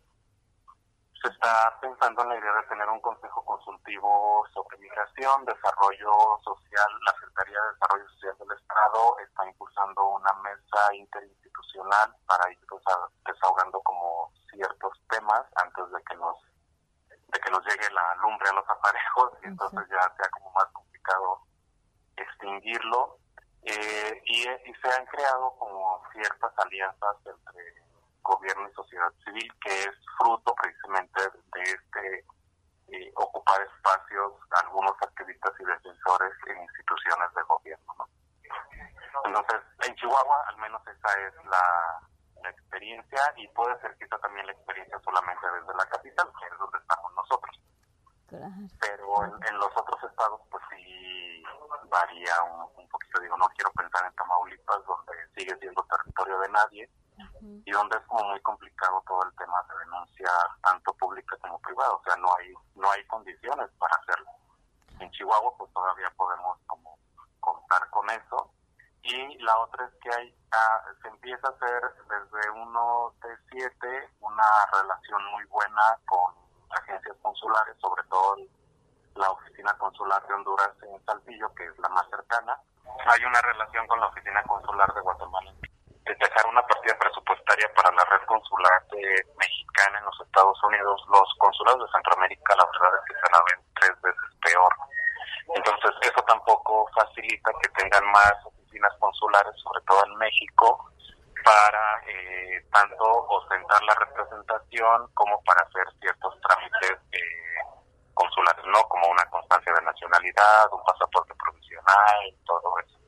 Se está pensando en la idea de tener un consejo consultivo sobre migración, desarrollo social. La Secretaría de Desarrollo Social del Estado está impulsando una mesa interinstitucional para ir desahogando como ciertos temas antes de que nos llegue la lumbre a los aparejos y entonces ya sea como más complicado extinguirlo. Y se han creado como ciertas alianzas entre gobierno y sociedad civil, que es fruto precisamente de ocupar espacios algunos activistas y defensores en instituciones de gobierno, ¿no? Entonces, en Chihuahua al menos esa es la experiencia, y puede ser quizá también la experiencia solamente desde la capital, que es donde estamos nosotros. Claro. Pero en los otros estados pues sí varía un poquito. No quiero pensar en Tamaulipas, donde sigue siendo territorio de nadie, y donde es como muy complicado todo el tema de denuncia tanto pública como privada, no hay condiciones para hacerlo. En Chihuahua pues todavía podemos como contar con eso, y la otra es que se empieza a hacer desde 1 de 7 una relación muy buena con agencias consulares, sobre todo la oficina consular de Honduras en Saltillo, que es la más cercana. Hay una relación con la oficina consular de Guatemala de dejar una partida presupuestaria para la red consular mexicana en los Estados Unidos. Los consulados de Centroamérica, la verdad es que se la ven 3 veces peor. Entonces eso tampoco facilita que tengan más oficinas consulares, sobre todo en México, para tanto ostentar la representación como para hacer ciertos trámites consulares, ¿no? Como una constancia de nacionalidad, un pasaporte provisional, todo eso.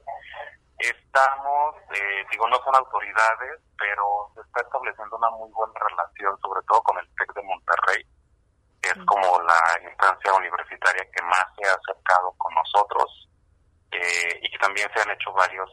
Estamos, no son autoridades, pero se está estableciendo una muy buena relación, sobre todo con el TEC de Monterrey, que es como la instancia universitaria que más se ha acercado con nosotros, y que también se han hecho varios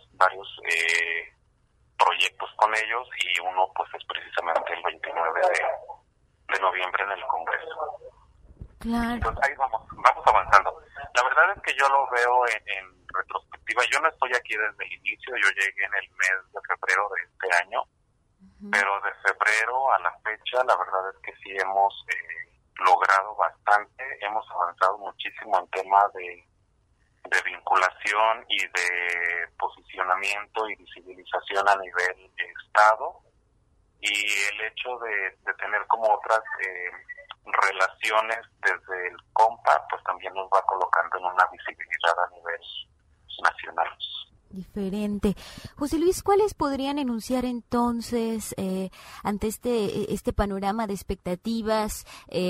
proyectos con ellos, y uno pues es precisamente el 29 de noviembre en el Congreso. Claro. Entonces ahí vamos avanzando. La verdad es que yo lo veo en retrospectiva. Yo no estoy aquí desde el inicio, yo llegué en el mes de febrero de este año, pero de febrero a la fecha la verdad es que sí hemos logrado bastante, hemos avanzado muchísimo en temas de vinculación y de posicionamiento y visibilización a nivel Estado, y el hecho de tener como otras relaciones desde el COMPA pues también nos va colocando en una visibilidad a nivel nacional. Diferente. José Luis, ¿cuáles podrían enunciar entonces ante este panorama de expectativas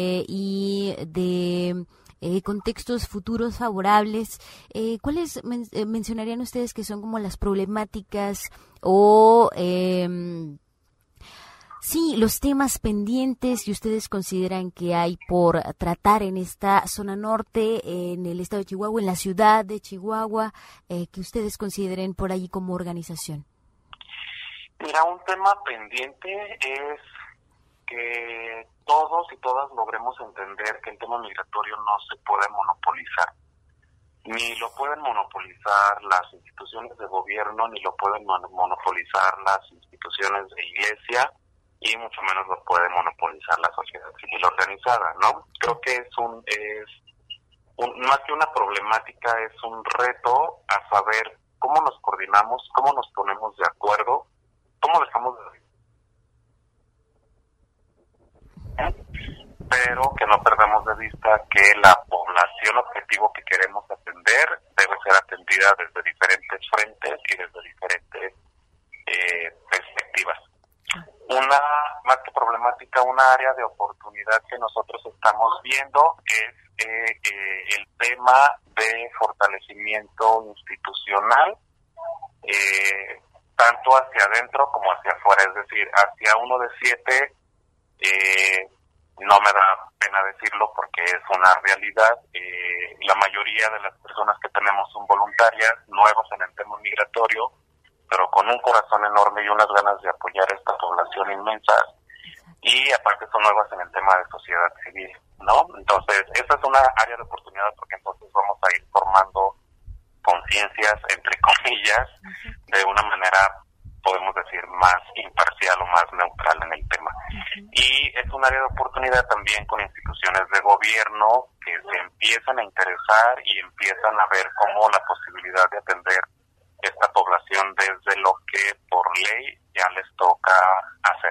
y de contextos futuros favorables? ¿Cuáles mencionarían ustedes que son como las problemáticas o los temas pendientes que ustedes consideran que hay por tratar en esta zona norte, en el estado de Chihuahua, en la ciudad de Chihuahua, que ustedes consideren por allí como organización? Mira, un tema pendiente es que todos y todas logremos entender que el tema migratorio no se puede monopolizar. Ni lo pueden monopolizar las instituciones de gobierno, ni lo pueden monopolizar las instituciones de iglesia, y mucho menos lo puede monopolizar la sociedad civil organizada, ¿no? Creo que más que una problemática, es un reto a saber cómo nos coordinamos, cómo nos ponemos de acuerdo, cómo dejamos de... pero que no perdamos de vista que la población objetivo que queremos atender debe ser atendida desde diferentes frentes y desde diferentes perspectivas. Una, más que problemática, una área de oportunidad que nosotros estamos viendo es el tema de fortalecimiento institucional, tanto hacia adentro como hacia afuera, es decir, hacia 1 de 7, no me da pena decirlo porque es una realidad, la mayoría de las personas que tenemos son voluntarias, nuevas en el tema migratorio, pero con un corazón enorme y unas ganas de apoyar a esta población inmensa, y aparte son nuevas en el tema de sociedad civil, ¿no? Entonces, esa es una área de oportunidad porque entonces vamos a ir formando conciencias, entre comillas, de una manera, podemos decir, más imparcial o más neutral en el tema. Y es un área de oportunidad también con instituciones de gobierno que se empiezan a interesar y empiezan a ver cómo la posibilidad de atender esta población desde lo que por ley ya les toca hacer.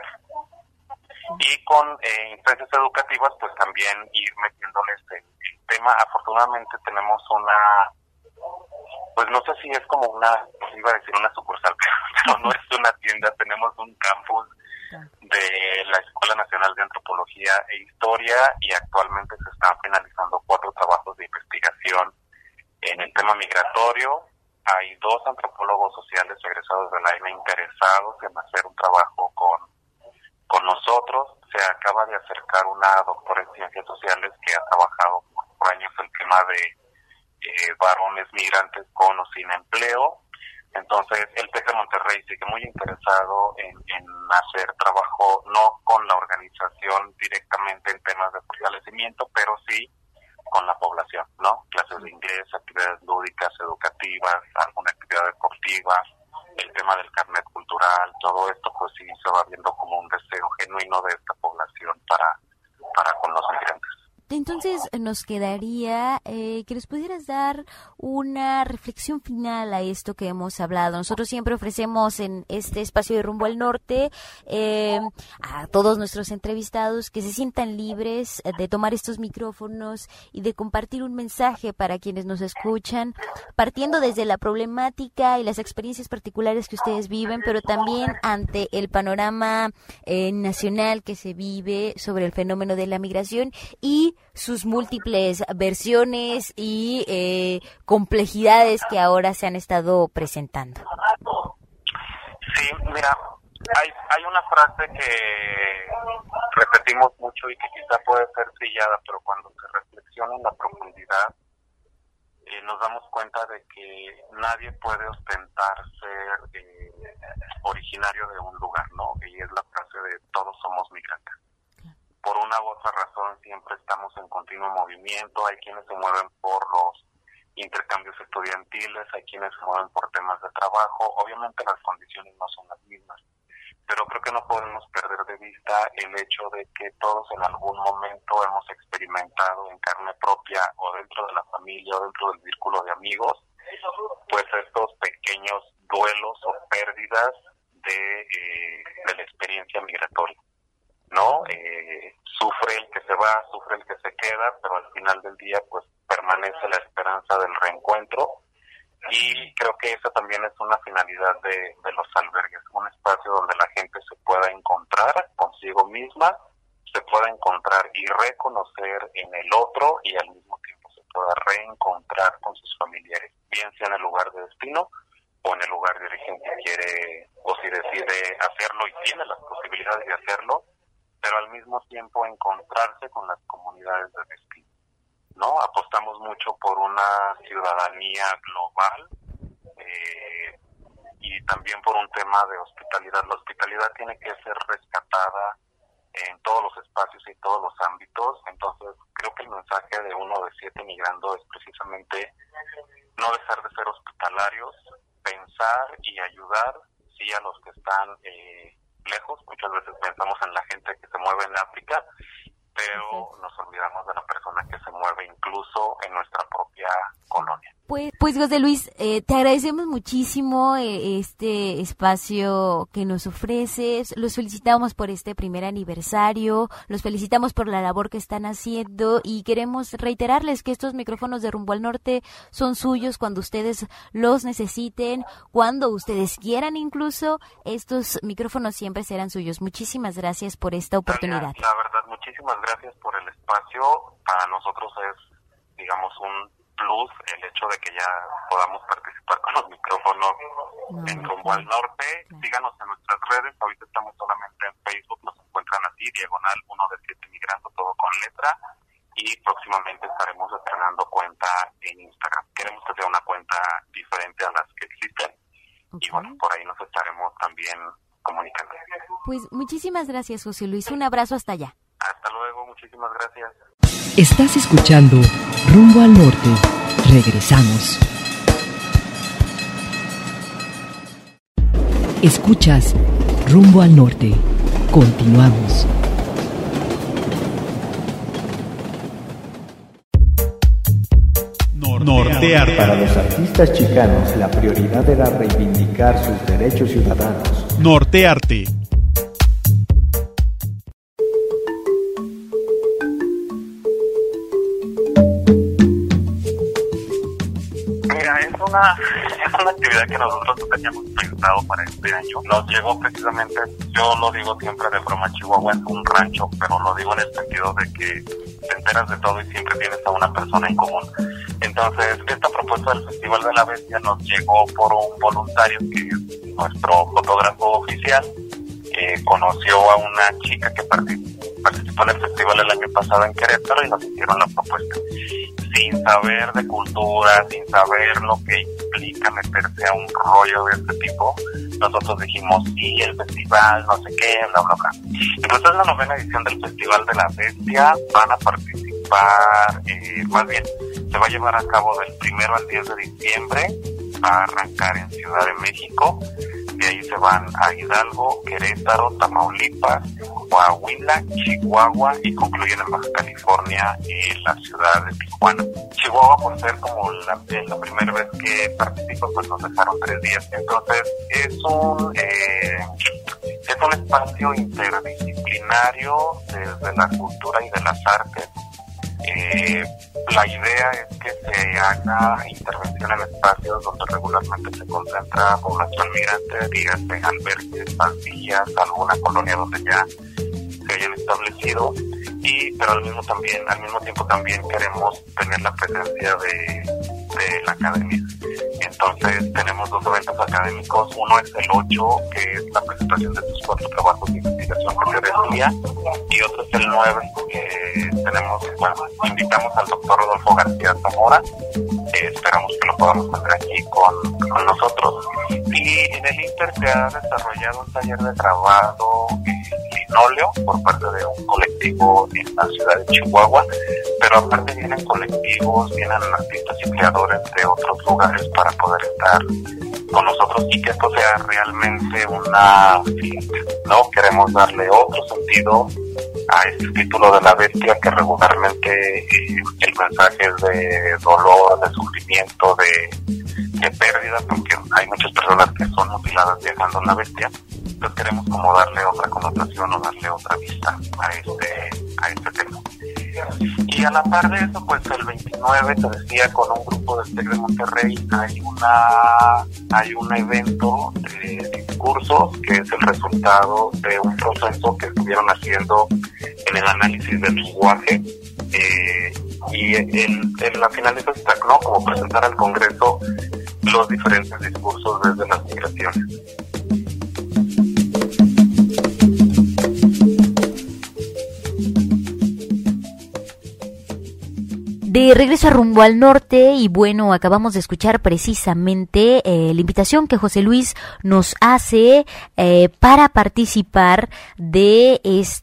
Y con instancias educativas, pues también ir metiéndoles el tema. Afortunadamente tenemos pues no sé si es como iba a decir una sucursal, pero no es una tienda, tenemos un campus de la Escuela Nacional de Antropología e Historia y actualmente se están finalizando 4 trabajos de investigación en el tema migratorio. Hay 2 antropólogos sociales egresados de la AINA interesados en hacer un trabajo con nosotros. Se acaba de acercar una doctora en ciencias sociales que ha trabajado por años el tema de varones migrantes con o sin empleo. Entonces, el TEC de Monterrey sigue muy interesado en hacer trabajo, no con la organización directamente en temas de fortalecimiento, pero sí con la población, ¿no? Clases de inglés, actividades lúdicas, educativas, alguna actividad deportiva, el tema del carnet cultural, todo esto pues sí se va viendo como un deseo genuino de esta población para con los migrantes. Entonces nos quedaría que nos pudieras dar una reflexión final a esto que hemos hablado. Nosotros siempre ofrecemos en este espacio de Rumbo al Norte a todos nuestros entrevistados que se sientan libres de tomar estos micrófonos y de compartir un mensaje para quienes nos escuchan, partiendo desde la problemática y las experiencias particulares que ustedes viven, pero también ante el panorama nacional que se vive sobre el fenómeno de la migración y sus múltiples versiones y complejidades que ahora se han estado presentando. Sí, mira, hay una frase que repetimos mucho y que quizá puede ser trillada, pero cuando se reflexiona en la profundidad, nos damos cuenta de que nadie puede ostentar ser originario de un lugar, ¿no? Y es la frase de todos somos migrantes. Por una u otra razón siempre estamos en continuo movimiento, hay quienes se mueven por los intercambios estudiantiles, hay quienes se mueven por temas de trabajo, obviamente las condiciones no son las mismas, pero creo que no podemos perder de vista el hecho de que todos en algún momento hemos experimentado en carne propia o dentro de la familia o dentro del círculo de amigos, pues estos pequeños duelos o pérdidas de la experiencia migratoria, ¿no? Sufre el que se va, sufre el que se queda, pero al final del día pues permanece la esperanza del reencuentro y creo que esa también es una finalidad de los albergues, un espacio donde la gente se pueda encontrar consigo misma, se pueda encontrar y reconocer en el otro y al mismo tiempo se pueda reencontrar con sus familiares, bien sea en el lugar de destino o en el lugar de origen que quiere o si decide hacerlo y tiene las posibilidades de hacerlo, pero al mismo tiempo encontrarse con las comunidades de destino, ¿no? Apostamos mucho por una ciudadanía global y también por un tema de hospitalidad. La hospitalidad tiene que ser rescatada en todos los espacios y todos los ámbitos, entonces creo que el mensaje de 1 de 7 migrando es precisamente no dejar de ser hospitalarios, pensar y ayudar, sí, a los que están lejos. Muchas veces pensamos en la gente que se mueve en África, pero nos olvidamos de la persona que se mueve incluso en nuestra propia colonia. Pues José Luis, te agradecemos muchísimo este espacio que nos ofreces. Los felicitamos por este primer aniversario, los felicitamos por la labor que están haciendo y queremos reiterarles que estos micrófonos de Rumbo al Norte son suyos cuando ustedes los necesiten, cuando ustedes quieran incluso. Estos micrófonos siempre serán suyos. Muchísimas gracias por esta oportunidad. La verdad, muchísimas gracias por el espacio. Para nosotros es, digamos, un plus el hecho de que ya podamos participar con los micrófonos en Rumbo al Norte. Síganos en nuestras redes, ahorita estamos solamente en Facebook, nos encuentran así, diagonal 1D7 Migrando, todo con letra, y próximamente estaremos estrenando cuenta en Instagram. Queremos que sea una cuenta diferente a las que existen, y bueno, por ahí nos estaremos también comunicando. Pues muchísimas gracias, José Luis, un abrazo hasta allá. Hasta luego, muchísimas gracias. Estás escuchando Rumbo al Norte. Regresamos. Escuchas Rumbo al Norte. Continuamos. Nortearte. Para los artistas chicanos, la prioridad era reivindicar sus derechos ciudadanos. Nortearte. Mira, es una actividad que nosotros no teníamos pensado para este año. Nos llegó precisamente, yo lo digo siempre de broma, Chihuahua es un rancho, pero lo digo en el sentido de que te enteras de todo y siempre tienes a una persona en común. Entonces, esta propuesta del Festival de la Bestia nos llegó por un voluntario que es nuestro fotógrafo oficial. Conoció a una chica que participó en el festival el año pasado en Querétaro y nos hicieron la propuesta. Sin saber de cultura, sin saber lo que implica meterse a un rollo de este tipo, nosotros dijimos, sí, el festival, no sé qué, bla, bla, bla. Entonces, es la 9ª edición del Festival de la Bestia. Van a participar, más bien, se va a llevar a cabo del 1 al 10 de diciembre. Va a arrancar en Ciudad de México. De ahí se van a Hidalgo, Querétaro, Tamaulipas, Coahuila, Chihuahua y concluyen en Baja California y la ciudad de Tijuana. Chihuahua, por ser como la primera vez que participo, pues nos dejaron 3 días. Entonces es un espacio interdisciplinario desde la cultura y de las artes. La idea es que se haga intervención en espacios donde regularmente se concentra población migrante, dígase albergues, pandillas, alguna colonia donde ya se hayan establecido, pero al mismo tiempo también queremos tener la presencia de la academia. Entonces tenemos 2 eventos académicos. Uno es el 8, que es la presentación de sus 4 trabajos de investigación que te decía, y otro es el 9, que invitamos al doctor Rodolfo García Zamora. Esperamos que lo podamos tener aquí con nosotros. Y en el Inter se ha desarrollado un taller de grabado linóleo por parte de un colectivo en la ciudad de Chihuahua, pero aparte vienen colectivos, vienen artistas y creadores de otros lugares para poder estar con nosotros y que esto sea realmente una fiesta, ¿no? Queremos darle otro sentido a este título de la bestia, que regularmente el mensaje es de dolor, de sufrimiento, de pérdida, porque hay muchas personas que son mutiladas viajando en la bestia. Entonces queremos como darle otra connotación o darle otra vista a este tema. Y a la par de eso, pues el 29, te decía, con un grupo del TEC de Monterrey hay un evento de discursos que es el resultado de un proceso que estuvieron haciendo en el análisis del lenguaje, y la finalidad está, ¿no?, como presentar al Congreso los diferentes discursos desde las migraciones. De regreso a Rumbo al Norte, y bueno, acabamos de escuchar precisamente la invitación que José Luis nos hace para participar de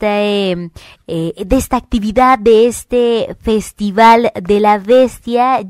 esta actividad, de este Festival de la Bestia,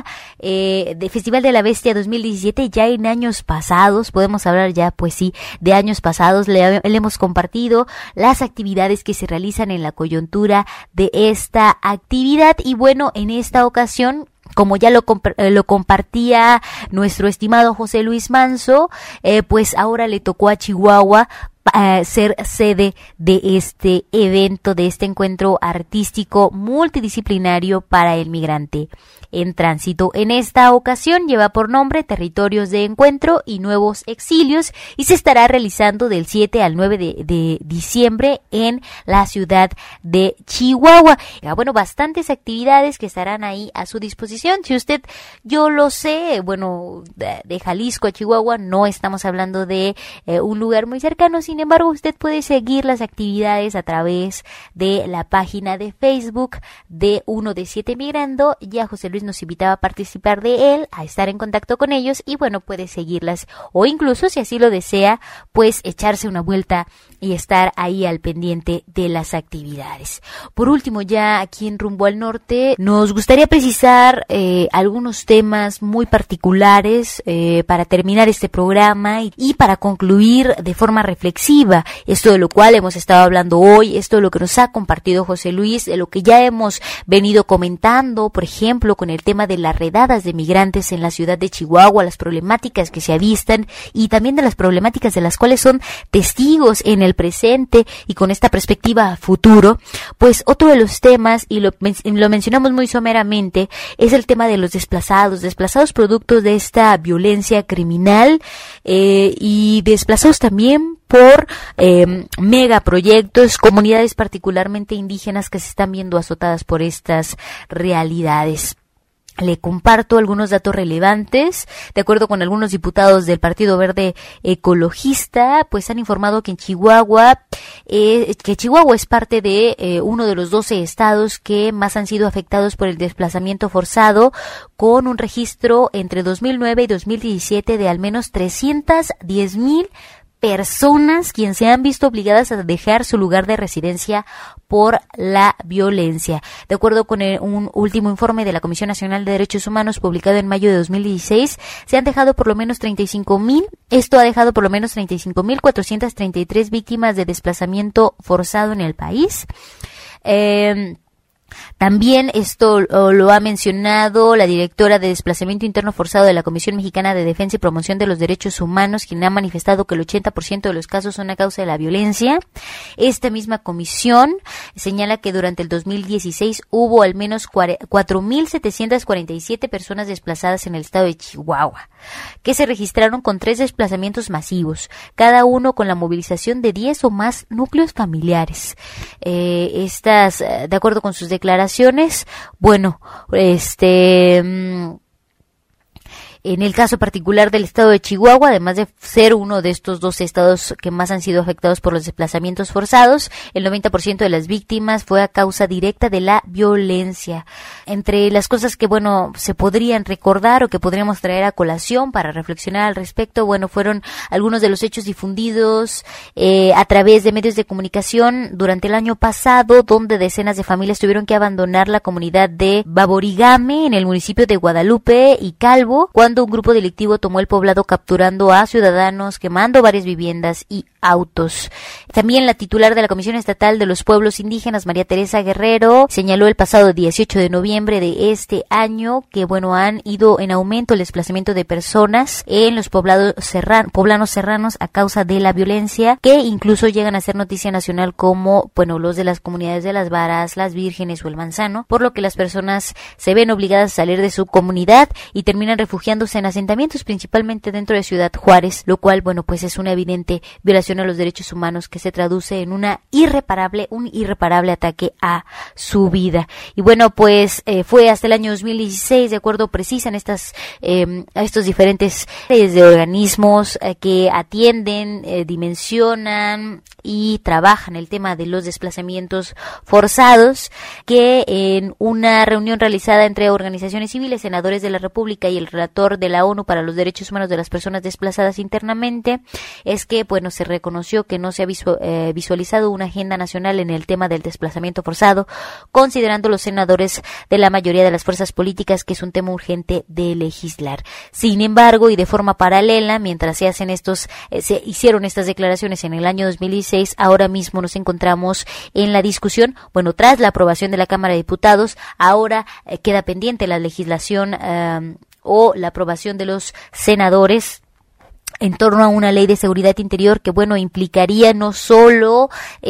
de Festival de la Bestia 2017, ya en años pasados, podemos hablar ya, pues sí, de años pasados. Le hemos compartido las actividades que se realizan en la coyuntura de esta actividad, y bueno, en esta ocasión, como ya lo compartía nuestro estimado José Luis Manso, pues ahora le tocó a Chihuahua ser sede de este evento, de este encuentro artístico multidisciplinario para el migrante en tránsito. En esta ocasión lleva por nombre Territorios de Encuentro y Nuevos Exilios, y se estará realizando del 7 al 9 de diciembre en la ciudad de Chihuahua. Bueno, bastantes actividades que estarán ahí a su disposición. Si usted, yo lo sé, bueno, de Jalisco a Chihuahua no estamos hablando de un lugar muy cercano. Sin embargo, usted puede seguir las actividades a través de la página de Facebook de 1 de 7 Migrando. Ya José Luis nos invitaba a participar de él, a estar en contacto con ellos, y bueno, puede seguirlas, o incluso, si así lo desea, pues echarse una vuelta y estar ahí al pendiente de las actividades. Por último, ya aquí en Rumbo al Norte, nos gustaría precisar algunos temas muy particulares para terminar este programa y para concluir de forma reflexiva. Esto de lo cual hemos estado hablando hoy, esto de lo que nos ha compartido José Luis, de lo que ya hemos venido comentando, por ejemplo, con el tema de las redadas de migrantes en la ciudad de Chihuahua, las problemáticas que se avistan, y también de las problemáticas de las cuales son testigos en el presente y con esta perspectiva a futuro. Pues otro de los temas, y lo mencionamos muy someramente, es el tema de los desplazados producto de esta violencia criminal, y desplazados también por megaproyectos, comunidades particularmente indígenas que se están viendo azotadas por estas realidades. Le comparto algunos datos relevantes. De acuerdo con algunos diputados del Partido Verde Ecologista, pues han informado que en Chihuahua, es parte de uno de los 12 estados que más han sido afectados por el desplazamiento forzado, con un registro entre 2009 y 2017 de al menos 310,000 personas quienes se han visto obligadas a dejar su lugar de residencia por la violencia. De acuerdo con un último informe de la Comisión Nacional de Derechos Humanos publicado en mayo de 2016, se han dejado por lo menos 35,433 víctimas de desplazamiento forzado en el país. También esto lo ha mencionado la directora de Desplazamiento Interno Forzado de la Comisión Mexicana de Defensa y Promoción de los Derechos Humanos, quien ha manifestado que el 80% de los casos son a causa de la violencia. Esta misma comisión señala que durante el 2016 hubo al menos 4,747 personas desplazadas en el estado de Chihuahua, que se registraron con 3 desplazamientos masivos, cada uno con la movilización de 10 o más núcleos familiares. De acuerdo con sus declaraciones, bueno, en el caso particular del estado de Chihuahua, además de ser uno de estos 12 estados que más han sido afectados por los desplazamientos forzados, el 90% de las víctimas fue a causa directa de la violencia. Entre las cosas que, bueno, se podrían recordar o que podríamos traer a colación para reflexionar al respecto, bueno, fueron algunos de los hechos difundidos a través de medios de comunicación durante el año pasado, donde decenas de familias tuvieron que abandonar la comunidad de Baborigame en el municipio de Guadalupe y Calvo, cuando un grupo delictivo tomó el poblado capturando a ciudadanos, quemando varias viviendas y autos. También la titular de la Comisión Estatal de los Pueblos Indígenas, María Teresa Guerrero, señaló el pasado 18 de noviembre de este año que, bueno, han ido en aumento el desplazamiento de personas en los poblanos serranos a causa de la violencia, que incluso llegan a ser noticia nacional como, bueno, los de las comunidades de Las Varas, Las Vírgenes o El Manzano, por lo que las personas se ven obligadas a salir de su comunidad y terminan refugiándose en asentamientos, principalmente dentro de Ciudad Juárez, lo cual, bueno, pues es una evidente violación a los derechos humanos que se traduce en un irreparable ataque a su vida. Y bueno, pues fue hasta el año 2016, de acuerdo, precisan estos diferentes redes de organismos que atienden, dimensionan y trabaja en el tema de los desplazamientos forzados, que en una reunión realizada entre organizaciones civiles, senadores de la República y el relator de la ONU para los Derechos Humanos de las Personas Desplazadas Internamente, es que, bueno, se reconoció que no se ha visualizado una agenda nacional en el tema del desplazamiento forzado, considerando los senadores de la mayoría de las fuerzas políticas que es un tema urgente de legislar. Sin embargo, y de forma paralela, mientras se hicieron estas declaraciones en el año 2016, ahora mismo nos encontramos en la discusión, bueno, tras la aprobación de la Cámara de Diputados, ahora queda pendiente la legislación o la aprobación de los senadores en torno a una ley de seguridad interior que, bueno, implicaría no solo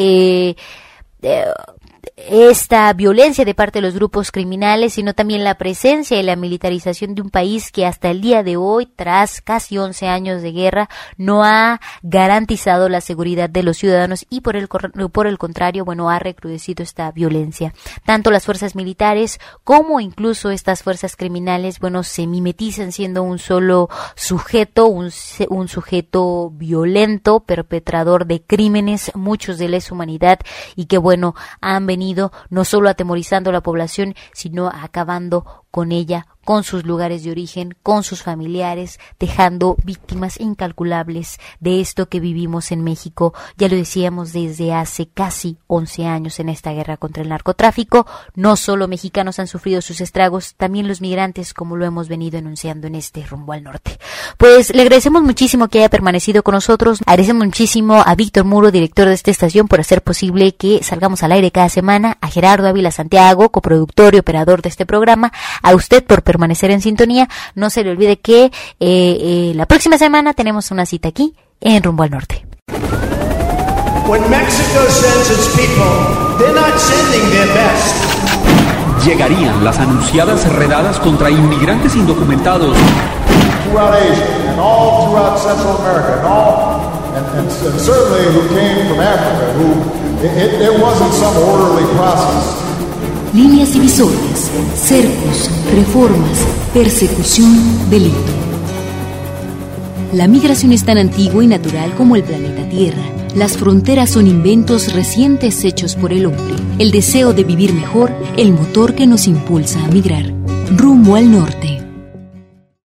esta violencia de parte de los grupos criminales, sino también la presencia y la militarización de un país que hasta el día de hoy, tras casi 11 años de guerra, no ha garantizado la seguridad de los ciudadanos y por el contrario, bueno, ha recrudecido esta violencia. Tanto las fuerzas militares como incluso estas fuerzas criminales, bueno, se mimetizan siendo un solo sujeto, un sujeto violento, perpetrador de crímenes, muchos de lesa humanidad, y que, bueno, han venido no solo atemorizando a la población, sino acabando con ella, con sus lugares de origen, con sus familiares, dejando víctimas incalculables de esto que vivimos en México. Ya lo decíamos desde hace casi 11 años en esta guerra contra el narcotráfico. No solo mexicanos han sufrido sus estragos, también los migrantes, como lo hemos venido enunciando en este Rumbo al Norte. Pues le agradecemos muchísimo que haya permanecido con nosotros. Agradecemos muchísimo a Víctor Muro, director de esta estación, por hacer posible que salgamos al aire cada semana, a Gerardo Ávila Santiago, coproductor y operador de este programa, a usted por permanecer en sintonía. No se le olvide que la próxima semana tenemos una cita aquí en Rumbo al Norte. When Mexico sends its people, they're not sending their best. Llegarían las anunciadas redadas contra inmigrantes indocumentados. Throughout Asia and all throughout Central America and certainly who came from Africa, it wasn't some orderly process. Líneas divisorias, cercos, reformas, persecución, delito. La migración es tan antigua y natural como el planeta Tierra. Las fronteras son inventos recientes hechos por el hombre. El deseo de vivir mejor, el motor que nos impulsa a migrar. Rumbo al norte.